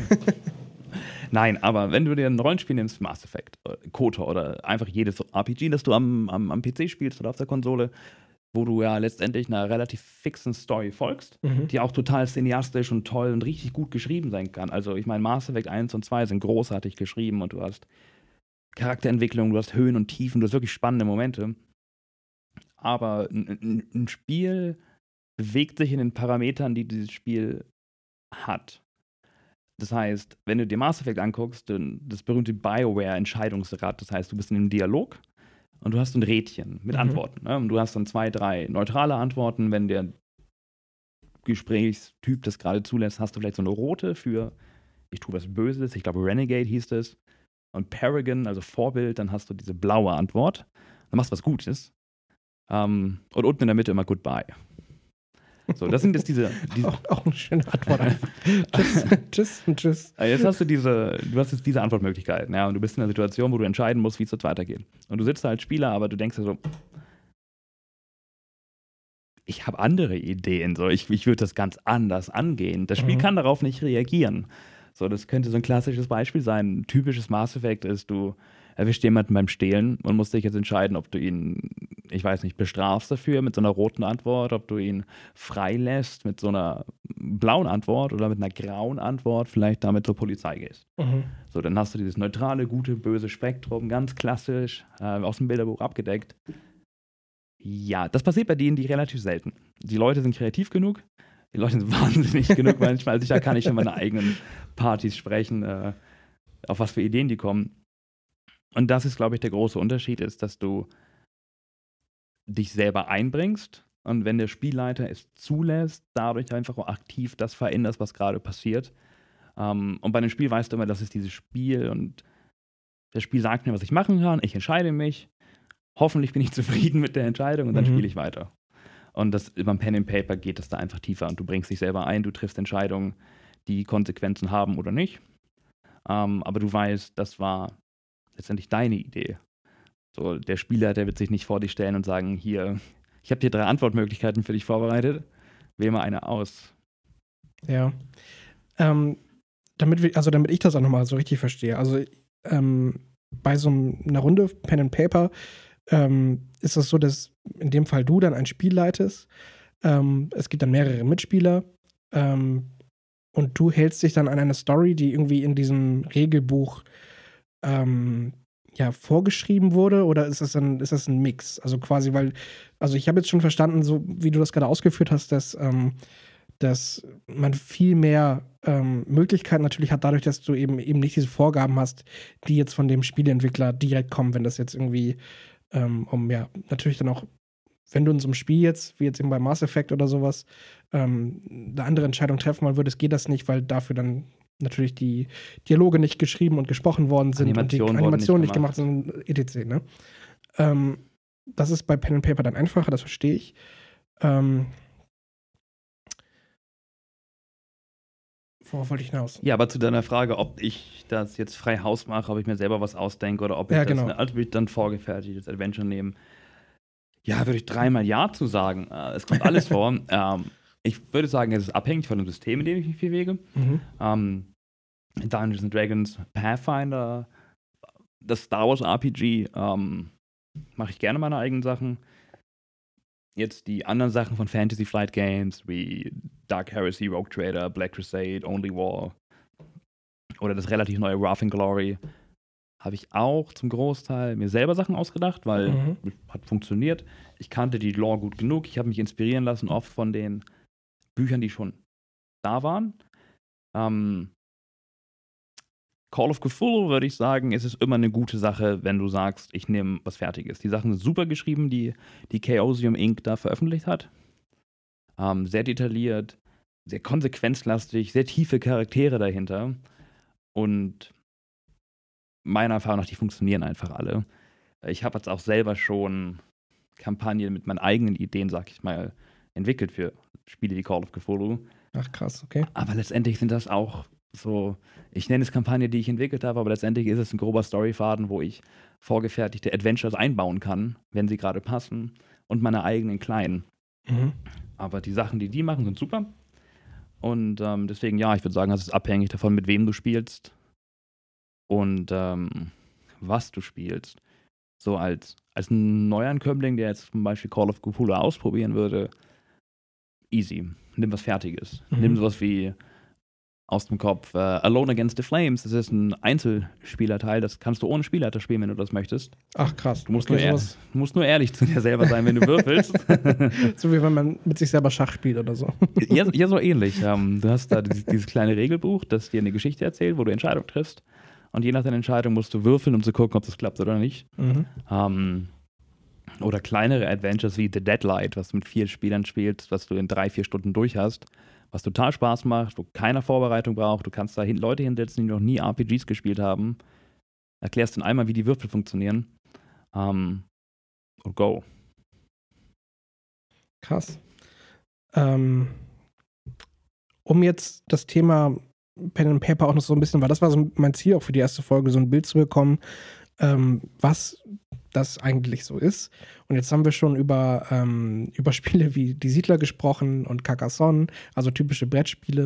Nein, aber wenn du dir ein Rollenspiel nimmst, Mass Effect, KOTOR oder einfach jedes RPG, das du am PC spielst oder auf der Konsole, wo du ja letztendlich einer relativ fixen Story folgst, die auch total cineastisch und toll und richtig gut geschrieben sein kann. Also ich meine, Mass Effect 1 und 2 sind großartig geschrieben und du hast Charakterentwicklung, du hast Höhen und Tiefen, du hast wirklich spannende Momente. Aber ein Spiel bewegt sich in den Parametern, die dieses Spiel hat. Das heißt, wenn du dir Mass Effect anguckst, das berühmte BioWare-Entscheidungsrad, das heißt, du bist in einem Dialog und du hast ein Rädchen mit Antworten. Ne? Und du hast dann 2, 3 neutrale Antworten. Wenn der Gesprächstyp das gerade zulässt, hast du vielleicht so eine rote für ich tue was Böses. Ich glaube, Renegade hieß das. Und Paragon, also Vorbild, dann hast du diese blaue Antwort. Dann machst du was Gutes. Und unten in der Mitte immer Goodbye. So, das sind jetzt diese auch eine schöne Antwort einfach. Tschüss und tschüss. Jetzt hast du hast jetzt diese Antwortmöglichkeiten, ja, und du bist in einer Situation, wo du entscheiden musst, wie es jetzt weitergeht. Und du sitzt da als Spieler, aber du denkst dir so, ich habe andere Ideen, so, ich würde das ganz anders angehen. Das Spiel kann darauf nicht reagieren. So, das könnte so ein klassisches Beispiel sein. Ein typisches Mass Effect ist, du erwischt jemanden beim Stehlen und musst dich jetzt entscheiden, ob du ihn, ich weiß nicht, bestrafst dafür mit so einer roten Antwort, ob du ihn freilässt mit so einer blauen Antwort oder mit einer grauen Antwort, vielleicht damit zur Polizei gehst. So, dann hast du dieses neutrale, gute, böse Spektrum, ganz klassisch, aus dem Bilderbuch abgedeckt. Ja, das passiert bei denen, die relativ selten. Die Leute sind kreativ genug, die Leute sind wahnsinnig genug manchmal. Also da kann ich schon meine eigenen Partys sprechen, auf was für Ideen die kommen. Und das ist, glaube ich, der große Unterschied ist, dass du dich selber einbringst und wenn der Spielleiter es zulässt, dadurch einfach auch aktiv das veränderst, was gerade passiert. Und bei einem Spiel weißt du immer, das ist dieses Spiel und das Spiel sagt mir, was ich machen kann, ich entscheide mich, hoffentlich bin ich zufrieden mit der Entscheidung und dann spiele ich weiter. Und beim Pen and Paper geht das da einfach tiefer und du bringst dich selber ein, du triffst Entscheidungen, die Konsequenzen haben oder nicht. Aber du weißt, das war letztendlich deine Idee. So, der Spieler, der wird sich nicht vor dich stellen und sagen, hier, ich habe dir 3 Antwortmöglichkeiten für dich vorbereitet, wähl mal eine aus. Ja. Damit ich das auch nochmal so richtig verstehe. Also bei so einer Runde Pen and Paper ist es so, dass in dem Fall du dann ein Spiel leitest. Es gibt dann mehrere Mitspieler und du hältst dich dann an eine Story, die irgendwie in diesem Regelbuch vorgeschrieben wurde, oder ist das ein Mix? Also quasi, also ich habe jetzt schon verstanden, so wie du das gerade ausgeführt hast, dass man viel mehr Möglichkeiten natürlich hat, dadurch, dass du eben nicht diese Vorgaben hast, die jetzt von dem Spieleentwickler direkt kommen, wenn das jetzt irgendwie natürlich dann auch, wenn du in so einem Spiel jetzt, wie jetzt eben bei Mass Effect oder sowas, eine andere Entscheidung treffen wollen würdest, geht das nicht, weil dafür dann natürlich die Dialoge nicht geschrieben und gesprochen worden sind und die Animationen nicht gemacht sind, etc. Ne? Das ist bei Pen and Paper dann einfacher, das verstehe ich. Worauf wollte ich hinaus? Ja, aber zu deiner Frage, ob ich das jetzt frei Haus mache, ob ich mir selber was ausdenke oder ob ich würde ich dann vorgefertigtes Adventure nehmen. Ja, würde ich 3-mal Ja zu sagen. Es kommt alles vor. Ich würde sagen, es ist abhängig von dem System, in dem ich mich bewege. Dungeons & Dragons, Pathfinder, das Star Wars RPG, mache ich gerne meine eigenen Sachen. Jetzt die anderen Sachen von Fantasy Flight Games wie Dark Heresy, Rogue Trader, Black Crusade, Only War oder das relativ neue Wrath and Glory habe ich auch zum Großteil mir selber Sachen ausgedacht, weil es hat funktioniert. Ich kannte die Lore gut genug. Ich habe mich inspirieren lassen oft von den Büchern, die schon da waren. Call of Cthulhu, würde ich sagen, ist es immer eine gute Sache, wenn du sagst, ich nehme was Fertiges. Die Sachen sind super geschrieben, die Chaosium Inc. da veröffentlicht hat. Sehr detailliert, sehr konsequenzlastig, sehr tiefe Charaktere dahinter. Und meiner Erfahrung nach, die funktionieren einfach alle. Ich habe jetzt auch selber schon Kampagnen mit meinen eigenen Ideen, sag ich mal, entwickelt für Spiele wie Call of Cthulhu. Ach krass, okay. Aber letztendlich sind das auch so, ich nenne es Kampagne, die ich entwickelt habe, aber letztendlich ist es ein grober Storyfaden, wo ich vorgefertigte Adventures einbauen kann, wenn sie gerade passen, und meine eigenen kleinen. Mhm. Aber die Sachen, die machen, sind super. Und deswegen, ja, ich würde sagen, das ist abhängig davon, mit wem du spielst und was du spielst. So als Neuankömmling, der jetzt zum Beispiel Call of Cthulhu ausprobieren würde, easy. Nimm was Fertiges. Nimm sowas wie aus dem Kopf Alone Against the Flames. Das ist ein Einzelspielerteil, das kannst du ohne Spielleiter spielen, wenn du das möchtest. Ach krass. Du musst nur ehrlich zu dir selber sein, wenn du würfelst. So wie wenn man mit sich selber Schach spielt oder so. Ja, so ähnlich. Du hast da dieses kleine Regelbuch, das dir eine Geschichte erzählt, wo du Entscheidungen triffst. Und je nach deiner Entscheidung musst du würfeln, um zu gucken, ob das klappt oder nicht. Oder kleinere Adventures wie The Deadlight, was du mit 4 Spielern spielst, was du in 3-4 Stunden durch hast, was total Spaß macht, wo keiner Vorbereitung braucht. Du kannst da Leute hinsetzen, die noch nie RPGs gespielt haben. Erklärst dann einmal, wie die Würfel funktionieren. Und go. Krass. Um jetzt das Thema Pen and Paper auch noch so ein bisschen, weil das war so mein Ziel auch für die erste Folge, so ein Bild zu bekommen, was das eigentlich so ist. Und jetzt haben wir schon über Spiele wie Die Siedler gesprochen und Carcassonne, also typische Brettspiele,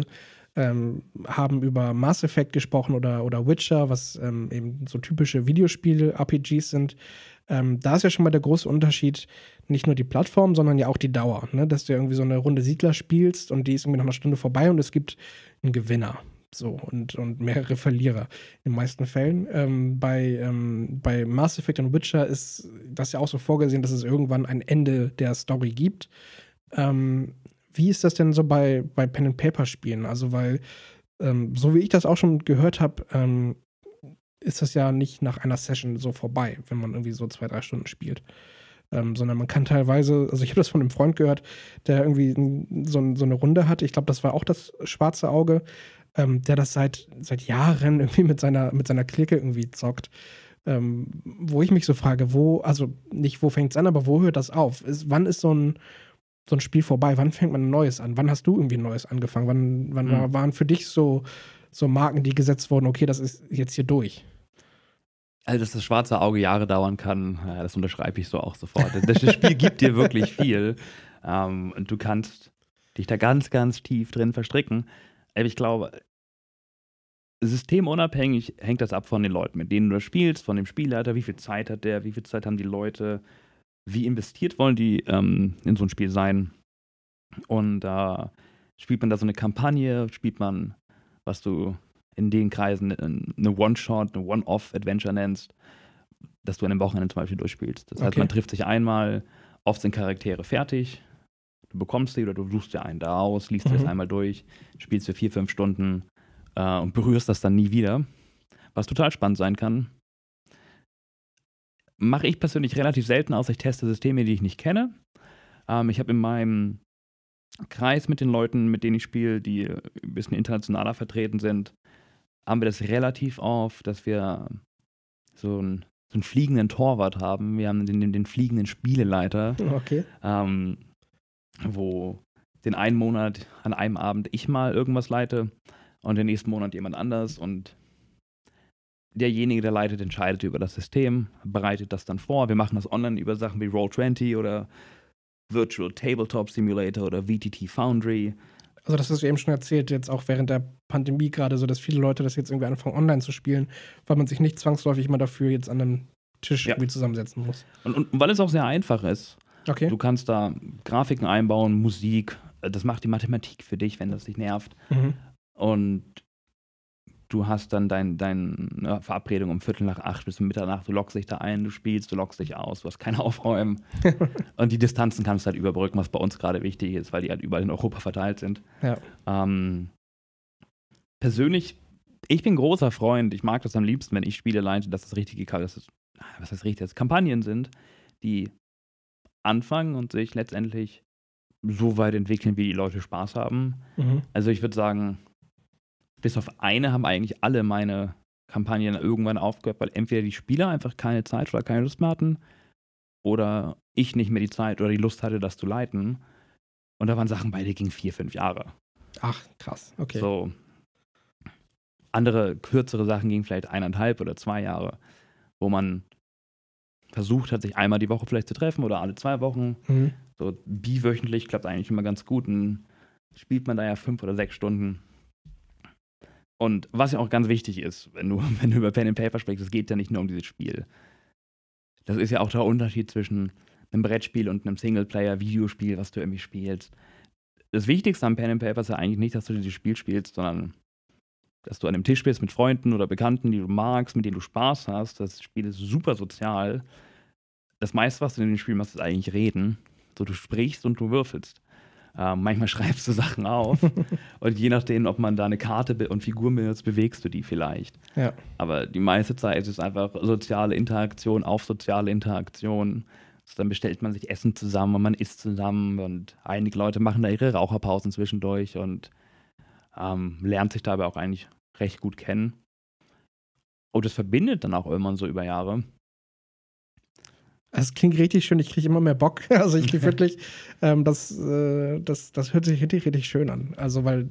haben über Mass Effect gesprochen oder Witcher, was eben so typische Videospiele-RPGs sind. Da ist ja schon mal der große Unterschied, nicht nur die Plattform, sondern ja auch die Dauer, ne? Dass du irgendwie so eine Runde Siedler spielst und die ist irgendwie nach einer Stunde vorbei und es gibt einen Gewinner. So, und mehrere Verlierer in den meisten Fällen. Bei Mass Effect und Witcher ist das ja auch so vorgesehen, dass es irgendwann ein Ende der Story gibt. Wie ist das denn so bei Pen-and-Paper-Spielen? Also, weil, so wie ich das auch schon gehört habe, ist das ja nicht nach einer Session so vorbei, wenn man irgendwie so 2-3 Stunden spielt. Sondern man kann teilweise, also ich habe das von einem Freund gehört, der irgendwie so eine Runde hatte. Ich glaube, das war auch das Schwarze Auge, der das seit Jahren irgendwie mit seiner Clique irgendwie zockt. Wo ich mich so frage, also nicht wo fängt es an, aber wo hört das auf? Wann ist so ein Spiel vorbei? Wann fängt man ein neues an? Wann hast du irgendwie ein neues angefangen? Wann waren für dich so Marken, die gesetzt wurden, okay, das ist jetzt hier durch? Also, dass das Schwarze Auge Jahre dauern kann, das unterschreibe ich so auch sofort. Das Spiel gibt dir wirklich viel. Und du kannst dich da ganz, ganz tief drin verstricken. Aber ich glaube, systemunabhängig hängt das ab von den Leuten, mit denen du das spielst, von dem Spielleiter, wie viel Zeit hat der, wie viel Zeit haben die Leute, wie investiert wollen die in so ein Spiel sein. Und da spielt man da so eine Kampagne, spielt man, was du in den Kreisen eine One-Shot, eine One-Off-Adventure nennst, dass du an einem Wochenende zum Beispiel durchspielst. Das heißt, man trifft sich einmal, oft sind Charaktere fertig, du bekommst die oder du suchst dir einen da aus, liest dir das einmal durch, spielst für 4-5 Stunden und berührst das dann nie wieder, was total spannend sein kann. Mache ich persönlich relativ selten, außer ich teste Systeme, die ich nicht kenne. Ich habe in meinem Kreis mit den Leuten, mit denen ich spiele, die ein bisschen internationaler vertreten sind, haben wir das relativ oft, dass wir so einen fliegenden Torwart haben. Wir haben den fliegenden Spieleleiter, wo den einen Monat an einem Abend ich mal irgendwas leite und den nächsten Monat jemand anders. Und derjenige, der leitet, entscheidet über das System, bereitet das dann vor. Wir machen das online über Sachen wie Roll20 oder Virtual Tabletop Simulator oder VTT Foundry. Also das hast du eben schon erzählt, jetzt auch während der Pandemie gerade so, dass viele Leute das jetzt irgendwie anfangen, online zu spielen, weil man sich nicht zwangsläufig immer dafür jetzt an einem Tisch irgendwie zusammensetzen muss. Und weil es auch sehr einfach ist. Okay. Du kannst da Grafiken einbauen, Musik, das macht die Mathematik für dich, wenn das dich nervt. Und du hast dann deine Verabredung um 7:45 bis Mitternacht, du loggst dich da ein, du spielst, du loggst dich aus, du hast keine Aufräumen. Und die Distanzen kannst du halt überbrücken, was bei uns gerade wichtig ist, weil die halt überall in Europa verteilt sind. Ja. Persönlich, ich bin großer Freund, ich mag das am liebsten, wenn ich Spiele leite, dass das Kampagnen sind, die anfangen und sich letztendlich so weit entwickeln, wie die Leute Spaß haben. Also ich würde sagen, bis auf eine haben eigentlich alle meine Kampagnen irgendwann aufgehört, weil entweder die Spieler einfach keine Zeit oder keine Lust mehr hatten oder ich nicht mehr die Zeit oder die Lust hatte, das zu leiten. Und da waren Sachen bei, die gingen 4-5 Jahre. Ach, krass, okay. So. Andere, kürzere Sachen gingen vielleicht 1,5 oder 2 Jahre, wo man versucht hat, sich einmal die Woche vielleicht zu treffen oder alle 2 Wochen. So biwöchentlich klappt eigentlich immer ganz gut. Und spielt man da ja 5 oder 6 Stunden. Und was ja auch ganz wichtig ist, wenn du über Pen and Paper sprichst, es geht ja nicht nur um dieses Spiel. Das ist ja auch der Unterschied zwischen einem Brettspiel und einem Singleplayer-Videospiel, was du irgendwie spielst. Das Wichtigste am Pen and Paper ist ja eigentlich nicht, dass du dieses Spiel spielst, sondern dass du an einem Tisch bist mit Freunden oder Bekannten, die du magst, mit denen du Spaß hast. Das Spiel ist super sozial. Das meiste, was du in dem Spiel machst, ist eigentlich reden. So, du sprichst und du würfelst. Manchmal schreibst du Sachen auf und je nachdem, ob man da eine Karte und Figuren benutzt, bewegst du die vielleicht. Ja. Aber die meiste Zeit ist es einfach soziale Interaktion auf soziale Interaktion. Also dann bestellt man sich Essen zusammen und man isst zusammen und einige Leute machen da ihre Raucherpausen zwischendurch und lernt sich dabei auch eigentlich recht gut kennen. Und das verbindet dann auch irgendwann so über Jahre. Es klingt richtig schön, ich kriege immer mehr Bock. Also ich kriege wirklich, das hört sich richtig, richtig schön an. Also weil,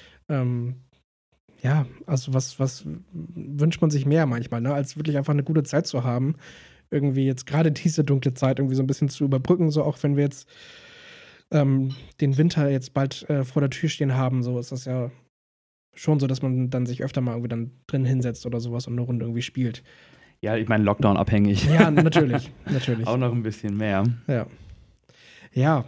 ja, also was wünscht man sich mehr manchmal, ne? Als wirklich einfach eine gute Zeit zu haben. Irgendwie jetzt gerade diese dunkle Zeit irgendwie so ein bisschen zu überbrücken, so auch wenn wir jetzt den Winter jetzt bald vor der Tür stehen haben, so ist das ja schon so, dass man dann sich öfter mal irgendwie dann drin hinsetzt oder sowas und eine Runde irgendwie spielt. Ja, ich meine, Lockdown abhängig. Ja, natürlich. Auch noch ein bisschen mehr. Ja. Ja,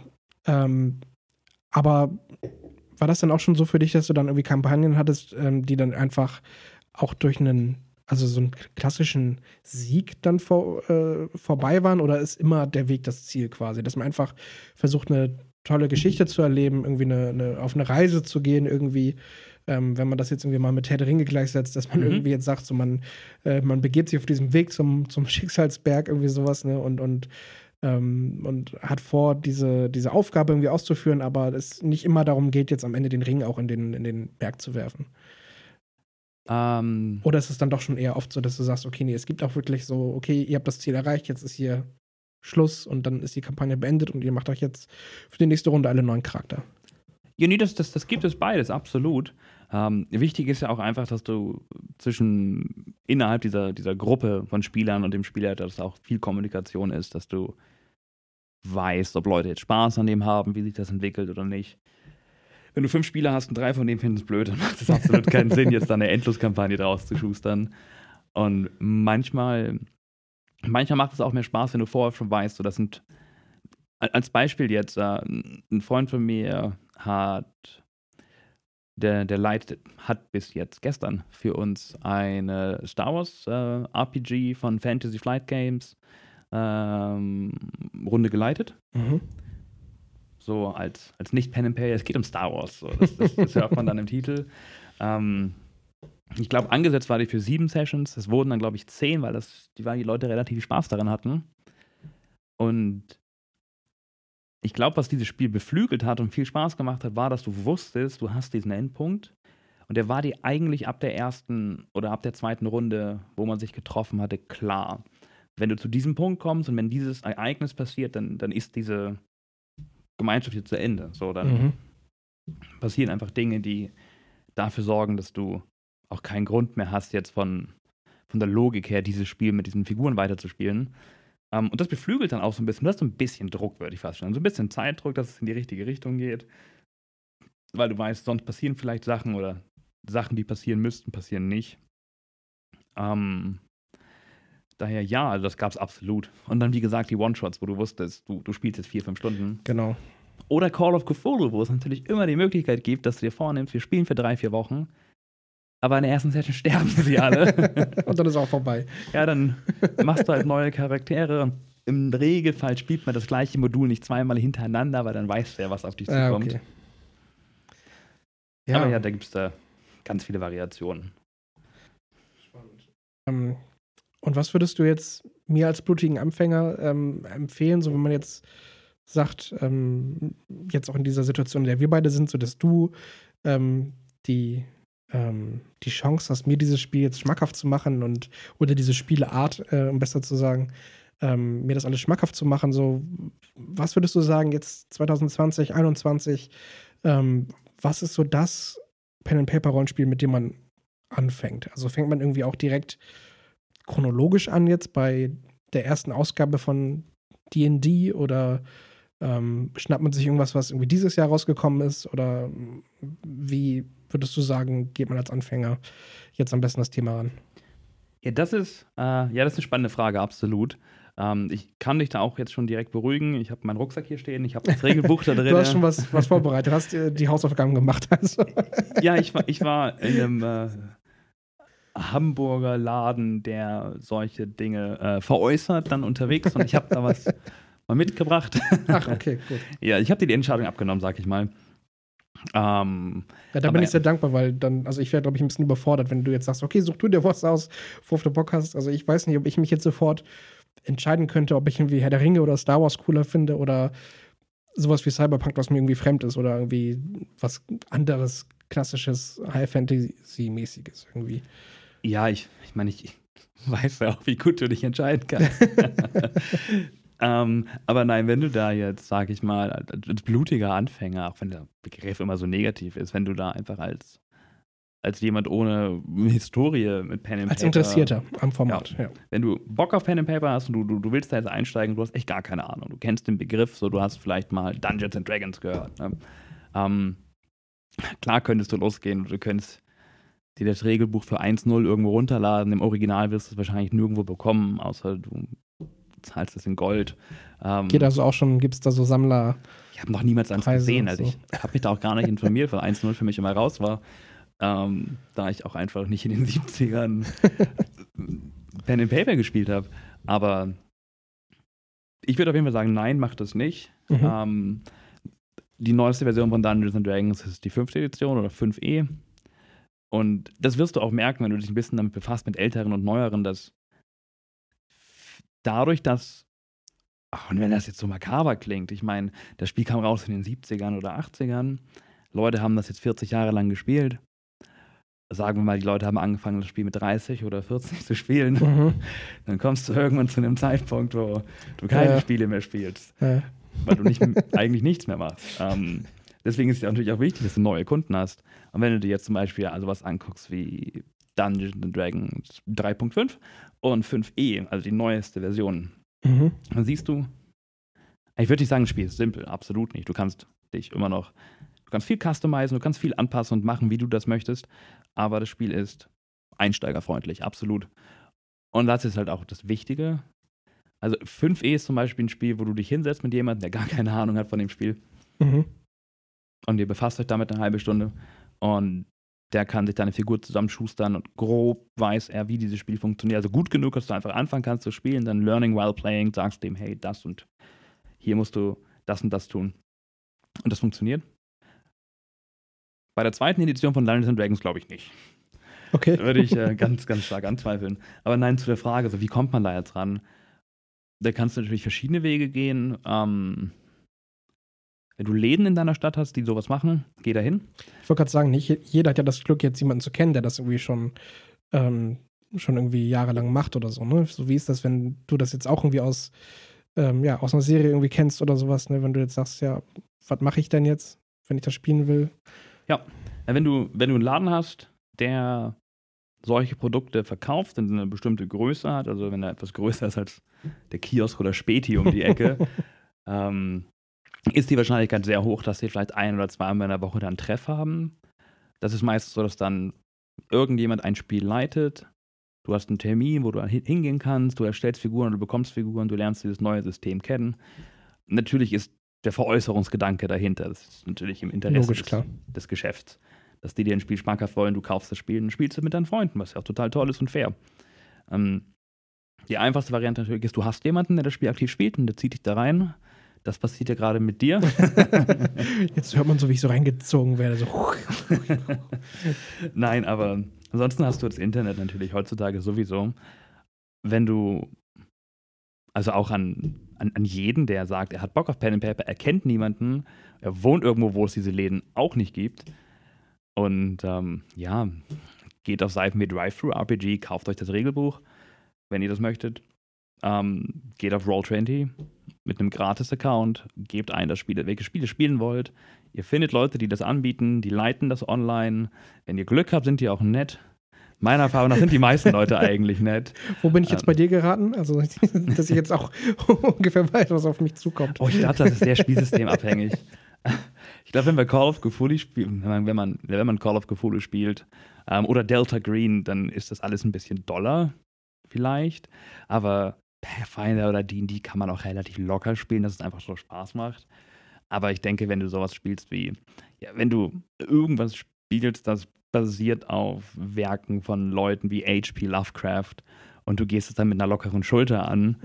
aber war das dann auch schon so für dich, dass du dann irgendwie Kampagnen hattest, die dann einfach auch durch also so einen klassischen Sieg dann vorbei waren? Oder ist immer der Weg das Ziel quasi? Dass man einfach versucht, eine tolle Geschichte zu erleben, irgendwie auf eine Reise zu gehen, irgendwie, wenn man das jetzt irgendwie mal mit Herr der Ringe gleichsetzt, dass man irgendwie jetzt sagt, so man begeht sich auf diesem Weg zum Schicksalsberg, irgendwie sowas, ne, und hat vor, diese Aufgabe irgendwie auszuführen, aber es nicht immer darum geht, jetzt am Ende den Ring auch in den Berg zu werfen. Oder ist es dann doch schon eher oft so, dass du sagst, okay, nee, es gibt auch wirklich so, okay, ihr habt das Ziel erreicht, jetzt ist hier Schluss und dann ist die Kampagne beendet und ihr macht euch jetzt für die nächste Runde alle neuen Charakter. Ja, nee, das gibt es beides, absolut. Wichtig ist ja auch einfach, dass du innerhalb dieser Gruppe von Spielern und dem Spieler, dass auch viel Kommunikation ist, dass du weißt, ob Leute jetzt Spaß an dem haben, wie sich das entwickelt oder nicht. Wenn du 5 Spieler hast und 3 von denen finden es blöd, dann macht es absolut keinen Sinn, jetzt da eine Endloskampagne draus zu schustern. Und manchmal macht es auch mehr Spaß, wenn du vorher schon weißt, so das sind, als Beispiel jetzt, ein Freund von mir der hat bis jetzt gestern für uns eine Star Wars RPG von Fantasy Flight Games Runde geleitet. So als nicht Pen and Paper, es geht um Star Wars. So. Das hört man dann im Titel. Ich glaube, angesetzt war die für 7 Sessions. Es wurden dann, glaube ich, 10, weil die Leute relativ Spaß daran hatten. Und ich glaube, was dieses Spiel beflügelt hat und viel Spaß gemacht hat, war, dass du wusstest, du hast diesen Endpunkt. Und der war dir eigentlich ab der ersten oder ab der zweiten Runde, wo man sich getroffen hatte, klar. Wenn du zu diesem Punkt kommst und wenn dieses Ereignis passiert, dann ist diese Gemeinschaft hier zu Ende. So, dann passieren einfach Dinge, die dafür sorgen, dass du auch keinen Grund mehr hast, jetzt von der Logik her dieses Spiel mit diesen Figuren weiterzuspielen. Und das beflügelt dann auch so ein bisschen. Du hast so ein bisschen Druck, würde ich fast sagen. So ein bisschen Zeitdruck, dass es in die richtige Richtung geht. Weil du weißt, sonst passieren vielleicht Sachen oder Sachen, die passieren müssten, passieren nicht. Daher ja, also das gab es absolut. Und dann, wie gesagt, die One-Shots, wo du wusstest, du spielst jetzt 4-5 Stunden. Genau. Oder Call of Cthulhu, wo es natürlich immer die Möglichkeit gibt, dass du dir vornimmst, wir spielen für 3-4 Wochen. aber in der ersten Session sterben sie alle. Und dann ist auch vorbei. Ja, dann machst du halt neue Charaktere. Im Regelfall spielt man das gleiche Modul nicht zweimal hintereinander, weil dann weißt du ja, was auf dich zukommt. Okay. Ja. Aber ja, da gibt es da ganz viele Variationen. Und was würdest du jetzt mir als blutigen Anfänger empfehlen, so wenn man jetzt sagt, jetzt auch in dieser Situation, in der wir beide sind, so dass du die Chance hast, mir dieses Spiel jetzt schmackhaft zu machen oder diese Spieleart, um besser zu sagen, mir das alles schmackhaft zu machen, so, was würdest du sagen jetzt 2020, 2021, was ist so das Pen-and-Paper-Rollenspiel, mit dem man anfängt? Also fängt man irgendwie auch direkt chronologisch an jetzt bei der ersten Ausgabe von D&D oder schnappt man sich irgendwas, was irgendwie dieses Jahr rausgekommen ist, oder wie würdest du sagen, geht man als Anfänger jetzt am besten das Thema ran? Ja, das ist eine spannende Frage, absolut. Ich kann dich da auch jetzt schon direkt beruhigen. Ich habe meinen Rucksack hier stehen, ich habe das Regelbuch da drin. Du hast schon was vorbereitet, hast die Hausaufgaben gemacht. Also. Ja, ich war in einem Hamburger Laden, der solche Dinge veräußert, dann unterwegs, und ich habe da was mal mitgebracht. Ach, okay, gut. Ja, ich habe dir die Entscheidung abgenommen, sag ich mal. Ja, da bin ich sehr dankbar, weil dann, also ich wäre, glaube ich, ein bisschen überfordert, wenn du jetzt sagst, okay, such du dir was aus, worauf du Bock hast. Also ich weiß nicht, ob ich mich jetzt sofort entscheiden könnte, ob ich irgendwie Herr der Ringe oder Star Wars cooler finde oder sowas wie Cyberpunk, was mir irgendwie fremd ist, oder irgendwie was anderes, klassisches, High-Fantasy-mäßiges irgendwie. Ja, ich meine, ich weiß ja auch, wie gut du dich entscheiden kannst. Aber nein, wenn du da jetzt, sag ich mal, als blutiger Anfänger, auch wenn der Begriff immer so negativ ist, wenn du da einfach als jemand ohne Historie mit Pen and Paper. Als Interessierter am Format, ja. Wenn du Bock auf Pen and Paper hast und du willst da jetzt einsteigen, du hast echt gar keine Ahnung. Du kennst den Begriff, so, du hast vielleicht mal Dungeons and Dragons gehört. Ne? Klar könntest du losgehen und du könntest dir das Regelbuch für 1.0 irgendwo runterladen. Im Original wirst du es wahrscheinlich nirgendwo bekommen, außer du zahlst es in Gold. Geht also auch schon, gibt es da so Sammler? Ich habe noch niemals eins gesehen. Also so. Ich habe mich da auch gar nicht informiert, weil 1.0 für mich immer raus war. Da ich auch einfach nicht in den 70ern Pen and Paper gespielt habe. Aber ich würde auf jeden Fall sagen, nein, mach das nicht. Mhm. Die neueste Version von Dungeons and Dragons ist die 5. Edition oder 5e. Und das wirst du auch merken, wenn du dich ein bisschen damit befasst, mit älteren und neueren, dass dadurch, dass, und wenn das jetzt so makaber klingt, ich meine, das Spiel kam raus in den 70ern oder 80ern, Leute haben das jetzt 40 Jahre lang gespielt. Sagen wir mal, die Leute haben angefangen, das Spiel mit 30 oder 40 zu spielen. Mhm. Dann kommst du irgendwann zu einem Zeitpunkt, wo du keine Spiele mehr spielst, Ja. weil du eigentlich nichts mehr machst. Deswegen ist es ja natürlich auch wichtig, dass du neue Kunden hast. Und wenn du dir jetzt zum Beispiel also was anguckst wie Dungeons & Dragons 3.5 und 5e, also die neueste Version, dann siehst du, ich würde nicht sagen, das Spiel ist simpel, absolut nicht. Du kannst viel customizen, du kannst viel anpassen und machen, wie du das möchtest, aber das Spiel ist einsteigerfreundlich, absolut. Und das ist halt auch das Wichtige. Also 5e ist zum Beispiel ein Spiel, wo du dich hinsetzt mit jemandem, der gar keine Ahnung hat von dem Spiel. Mhm. Und ihr befasst euch damit eine halbe Stunde und der kann sich deine Figur zusammenschustern und grob weiß er, wie dieses Spiel funktioniert. Also gut genug, dass du einfach anfangen kannst zu spielen, dann learning while playing, sagst dem, hey, das und hier musst du das und das tun. Und das funktioniert. Bei der 2. Edition von Dungeons & Dragons glaube ich nicht. Okay. Würde ich ganz, ganz stark anzweifeln. Aber nein, zu der Frage, also wie kommt man da jetzt ran? Da kannst du natürlich verschiedene Wege gehen. Wenn du Läden in deiner Stadt hast, die sowas machen, geh da hin. Ich wollte gerade sagen, nicht jeder hat ja das Glück, jetzt jemanden zu kennen, der das irgendwie schon irgendwie jahrelang macht oder so, ne? So wie ist das, wenn du das jetzt auch irgendwie aus einer Serie irgendwie kennst oder sowas, ne? Wenn du jetzt sagst, ja, was mache ich denn jetzt, wenn ich das spielen will? Ja, wenn du einen Laden hast, der solche Produkte verkauft und eine bestimmte Größe hat, also wenn er etwas größer ist als der Kiosk oder Späti um die Ecke, ist die Wahrscheinlichkeit sehr hoch, dass sie vielleicht 1 oder 2 Mal in der Woche dann Treff haben. Das ist meistens so, dass dann irgendjemand ein Spiel leitet. Du hast einen Termin, wo du hingehen kannst, du erstellst Figuren, du bekommst Figuren, du lernst dieses neue System kennen. Natürlich ist der Veräußerungsgedanke dahinter. Das ist natürlich im Interesse des Geschäfts, dass die dir ein Spiel schmackhaft wollen, du kaufst das Spiel und spielst es mit deinen Freunden, was ja auch total toll ist und fair. Die einfachste Variante natürlich ist, du hast jemanden, der das Spiel aktiv spielt und der zieht dich da rein. Das passiert ja gerade mit dir. Jetzt hört man so, wie ich so reingezogen werde. So. Nein, aber ansonsten hast du das Internet natürlich heutzutage sowieso. Wenn du, also auch an jeden, der sagt, er hat Bock auf Pen and Paper, er kennt niemanden, er wohnt irgendwo, wo es diese Läden auch nicht gibt. Und geht auf Seiten wie DriveThru-RPG, kauft euch das Regelbuch, wenn ihr das möchtet. Geht auf Roll20 mit einem Gratis-Account, gebt ein, welche Spiele spielen wollt. Ihr findet Leute, die das anbieten, die leiten das online. Wenn ihr Glück habt, sind die auch nett. Meiner Erfahrung nach sind die meisten Leute eigentlich nett. Wo bin ich jetzt bei dir geraten? Also, dass ich jetzt auch ungefähr weiß, was auf mich zukommt. Oh, ich glaube, das ist sehr spielsystemabhängig. Ich glaube, wenn wir Call of Cthulhu spielen, wenn man Call of Cthulhu spielt oder Delta Green, dann ist das alles ein bisschen doller vielleicht. Aber Pathfinder oder D&D kann man auch relativ locker spielen, dass es einfach so Spaß macht. Aber ich denke, wenn du sowas spielst wie, wenn du irgendwas spielst, das basiert auf Werken von Leuten wie H.P. Lovecraft und du gehst es dann mit einer lockeren Schulter an.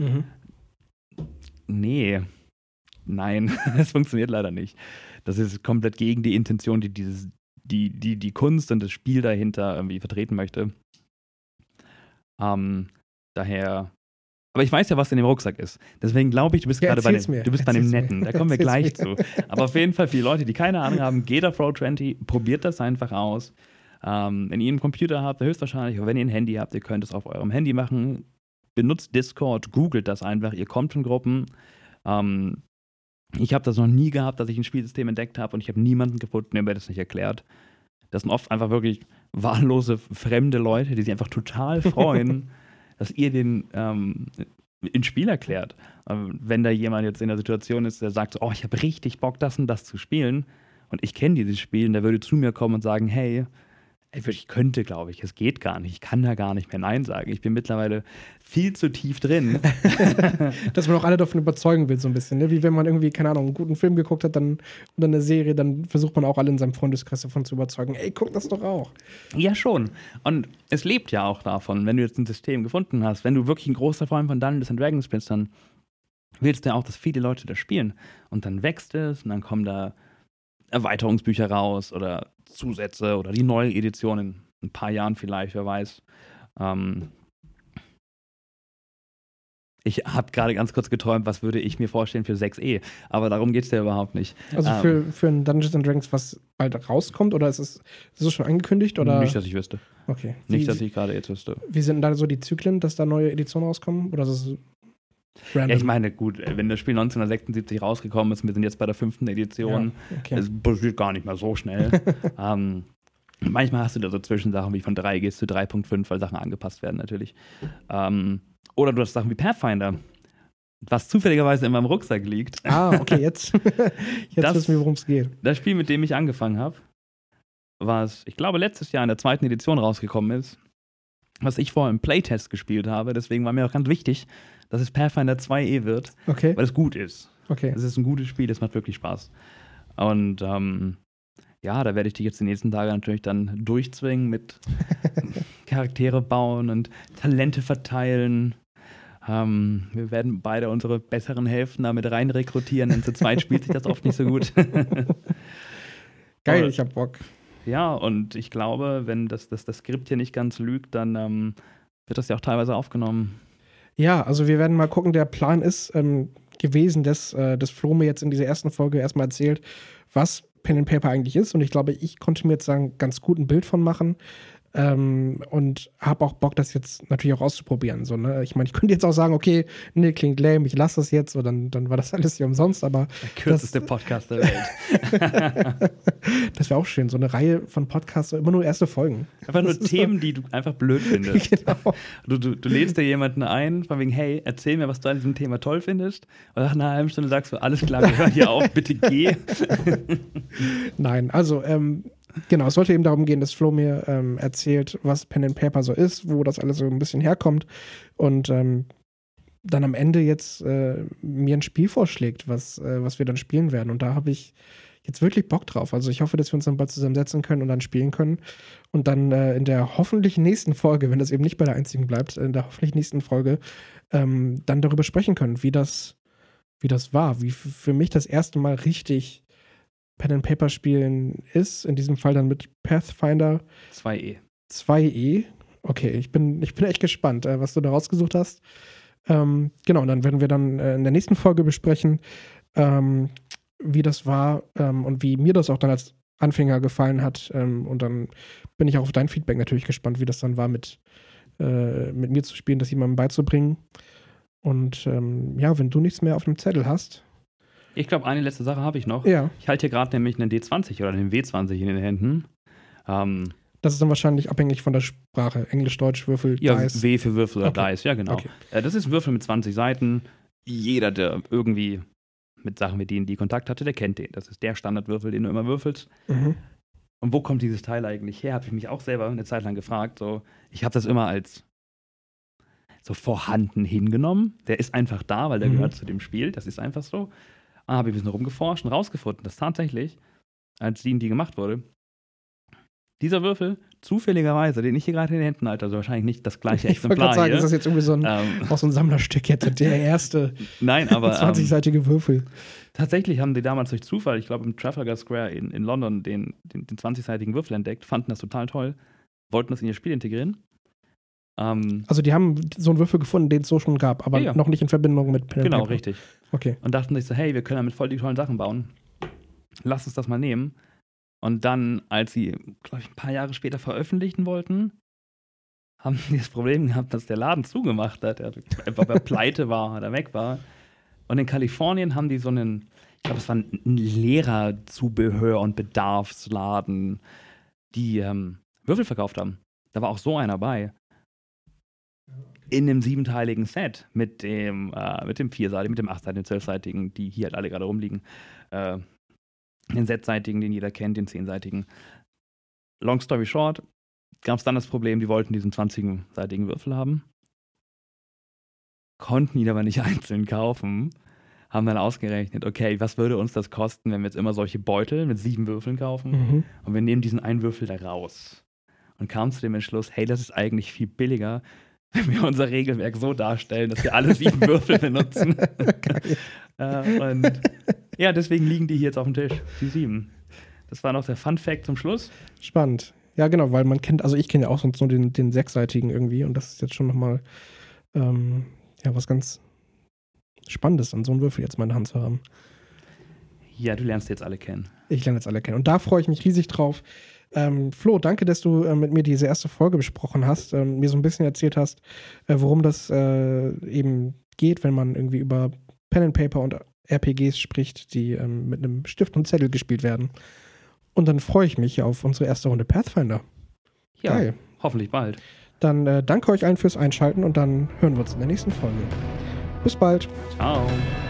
Nein, das funktioniert leider nicht. Das ist komplett gegen die Intention, die Kunst und das Spiel dahinter irgendwie vertreten möchte. Daher, aber ich weiß ja, was in dem Rucksack ist. Deswegen glaube ich, du bist gerade bei dem Netten. Da kommen wir gleich zu. Aber auf jeden Fall für die Leute, die keine Ahnung haben, geht auf Roll20, probiert das einfach aus. Wenn ihr einen Computer habt, höchstwahrscheinlich, aber wenn ihr ein Handy habt, ihr könnt es auf eurem Handy machen. Benutzt Discord, googelt das einfach, ihr kommt in Gruppen. Ich habe das noch nie gehabt, dass ich ein Spielsystem entdeckt habe und ich habe niemanden gefunden, der mir das nicht erklärt. Das sind oft einfach wirklich wahllose, fremde Leute, die sich einfach total freuen, dass ihr den ins Spiel erklärt. Wenn da jemand jetzt in der Situation ist, der sagt, ich habe richtig Bock, das und das zu spielen und ich kenne dieses Spiel und der würde zu mir kommen und sagen, hey, ich könnte, glaube ich, es geht gar nicht. Ich kann da gar nicht mehr Nein sagen. Ich bin mittlerweile viel zu tief drin. Dass man auch alle davon überzeugen will, so ein bisschen. Ne? Wie wenn man irgendwie, keine Ahnung, einen guten Film geguckt hat oder eine Serie, dann versucht man auch alle in seinem Freundeskreis davon zu überzeugen. Ey, guck das doch auch. Ja, schon. Und es lebt ja auch davon, wenn du jetzt ein System gefunden hast, wenn du wirklich ein großer Freund von Dungeons & Dragons bist, dann willst du ja auch, dass viele Leute das spielen. Und dann wächst es und dann kommen da Erweiterungsbücher raus oder Zusätze oder die neue Edition in ein paar Jahren vielleicht, wer weiß. Ich habe gerade ganz kurz geträumt, was würde ich mir vorstellen für 6e, aber darum geht es ja überhaupt nicht. Also für ein Dungeons & Dragons, was bald rauskommt, oder ist es schon angekündigt? Oder? Nicht, dass ich wüsste. Okay. Nicht, dass ich gerade jetzt wüsste. Wie sind da so die Zyklen, dass da neue Editionen rauskommen? Oder ist es random? Ja, ich meine, gut, wenn das Spiel 1976 rausgekommen ist, wir sind jetzt bei der 5. Edition, es passiert gar nicht mehr so schnell. Manchmal hast du da so Zwischensachen wie von 3 gehst zu 3.5, weil Sachen angepasst werden natürlich. Oder du hast Sachen wie Pathfinder, was zufälligerweise in meinem Rucksack liegt. Okay, jetzt wissen wir, worum es geht. Das Spiel, mit dem ich angefangen habe, was, ich glaube, letztes Jahr in der 2. Edition rausgekommen ist, was ich vorher im Playtest gespielt habe. Deswegen war mir auch ganz wichtig, dass es Pathfinder 2e wird, weil es gut ist. Okay. Es ist ein gutes Spiel, es macht wirklich Spaß. Und da werde ich dich jetzt die nächsten Tage natürlich dann durchzwingen mit Charaktere bauen und Talente verteilen. Wir werden beide unsere besseren Hälften damit rein rekrutieren, denn zu zweit spielt sich das oft nicht so gut. Geil, ich hab Bock. Ja, und ich glaube, wenn das Skript hier nicht ganz lügt, dann wird das ja auch teilweise aufgenommen. Ja, also wir werden mal gucken, der Plan ist gewesen, dass Flo mir jetzt in dieser ersten Folge erstmal erzählt, was Pen and Paper eigentlich ist. Und ich glaube, ich konnte mir jetzt sagen, ganz gut ein Bild von machen. Und habe auch Bock, das jetzt natürlich auch auszuprobieren. So, ne? Ich meine, ich könnte jetzt auch sagen, okay, nee, klingt lame, ich lasse das jetzt, so, dann war das alles hier umsonst, aber der kürzeste Podcast der Welt. Das wäre auch schön, so eine Reihe von Podcasts, immer nur erste Folgen. Einfach nur Themen, die du einfach blöd findest. Genau. Du lädst dir jemanden ein, von wegen, hey, erzähl mir, was du an diesem Thema toll findest. Und nach einer halben Stunde sagst du, alles klar, wir hören hier auf, bitte geh. Nein, also genau, es sollte eben darum gehen, dass Flo mir erzählt, was Pen and Paper so ist, wo das alles so ein bisschen herkommt und dann am Ende jetzt mir ein Spiel vorschlägt, was wir dann spielen werden. Und da habe ich jetzt wirklich Bock drauf. Also ich hoffe, dass wir uns dann bald zusammensetzen können und dann spielen können. Und dann in der hoffentlich nächsten Folge, wenn das eben nicht bei der einzigen bleibt, in der hoffentlich nächsten Folge dann darüber sprechen können, wie das war. Wie für mich das erste Mal richtig Pen-and-Paper-Spielen ist. In diesem Fall dann mit Pathfinder 2E. 2E. Okay, ich bin echt gespannt, was du da rausgesucht hast. Genau, und dann werden wir dann in der nächsten Folge besprechen, wie das war und wie mir das auch dann als Anfänger gefallen hat. Und dann bin ich auch auf dein Feedback natürlich gespannt, wie das dann war, mit mir zu spielen, das jemandem beizubringen. Und wenn du nichts mehr auf dem Zettel hast. Ich glaube, eine letzte Sache habe ich noch. Ja. Ich halte hier gerade nämlich einen D20 oder einen W20 in den Händen. Das ist dann wahrscheinlich abhängig von der Sprache. Englisch, Deutsch, Würfel, ja, Dice. W für Würfel oder Okay. Dice, ja genau. Okay. Das ist ein Würfel mit 20 Seiten. Jeder, der irgendwie mit Sachen mit denen die Kontakt hatte, der kennt den. Das ist der Standardwürfel, den du immer würfelst. Mhm. Und wo kommt dieses Teil eigentlich her? Habe ich mich auch selber eine Zeit lang gefragt. So, ich habe das immer als so vorhanden hingenommen. Der ist einfach da, weil der gehört zu dem Spiel. Das ist einfach so. Dann habe ich ein bisschen rumgeforscht und rausgefunden, dass tatsächlich, als D&D gemacht wurde, dieser Würfel, zufälligerweise, den ich hier gerade in den Händen halte, also wahrscheinlich nicht das gleiche Ich wollte Exemplar gerade sagen, hier. ist das jetzt irgendwie so auch so ein Sammlerstück jetzt, der erste Nein, aber 20-seitige Würfel. tatsächlich haben die damals durch Zufall, ich glaube im Trafalgar Square in London, den 20-seitigen Würfel entdeckt, fanden das total toll, wollten das in ihr Spiel integrieren. Also die haben so einen Würfel gefunden, den es so schon gab, aber Ja. noch nicht in Verbindung mit Pen and Genau, Paper. richtig. Okay. Und dachten sich so, hey, wir können damit voll die tollen Sachen bauen. Lass uns das mal nehmen. Und dann, als sie, glaube ich, ein paar Jahre später veröffentlichen wollten, haben die das Problem gehabt, dass der Laden zugemacht hat. Er einfach bei Pleite war oder weg war. Und in Kalifornien haben die so einen, ich glaube, es war ein Lehrerzubehör- und Bedarfsladen, die Würfel verkauft haben. Da war auch so einer bei. In einem 7-teiligen Set mit dem 4-seitigen, mit dem 8-seitigen, 12-seitigen, die hier halt alle gerade rumliegen. Den 6-seitigen, den jeder kennt, den 10-seitigen. Long story short, gab es dann das Problem, die wollten diesen 20-seitigen Würfel haben, konnten ihn aber nicht einzeln kaufen, haben dann ausgerechnet, okay, was würde uns das kosten, wenn wir jetzt immer solche Beutel mit 7 Würfeln kaufen und wir nehmen diesen einen Würfel da raus. Und kamen zu dem Entschluss, hey, das ist eigentlich viel billiger, wenn wir unser Regelwerk so darstellen, dass wir alle 7 Würfel benutzen. Und ja, deswegen liegen die hier jetzt auf dem Tisch, die 7. Das war noch der Fun-Fact zum Schluss. Spannend. Ja, genau, weil man kennt, also ich kenne ja auch sonst nur den 6-seitigen irgendwie und das ist jetzt schon nochmal was ganz Spannendes, an so einen Würfel jetzt mal in der Hand zu haben. Ja, du lernst jetzt alle kennen. Ich lerne jetzt alle kennen und da freue ich mich riesig drauf. Flo, danke, dass du mit mir diese erste Folge besprochen hast, mir so ein bisschen erzählt hast, worum das eben geht, wenn man irgendwie über Pen and Paper und RPGs spricht, die mit einem Stift und Zettel gespielt werden. Und dann freue ich mich auf unsere erste Runde Pathfinder. Ja, Geil. hoffentlich bald. Dann danke euch allen fürs Einschalten und dann hören wir uns in der nächsten Folge. Bis bald. Ciao.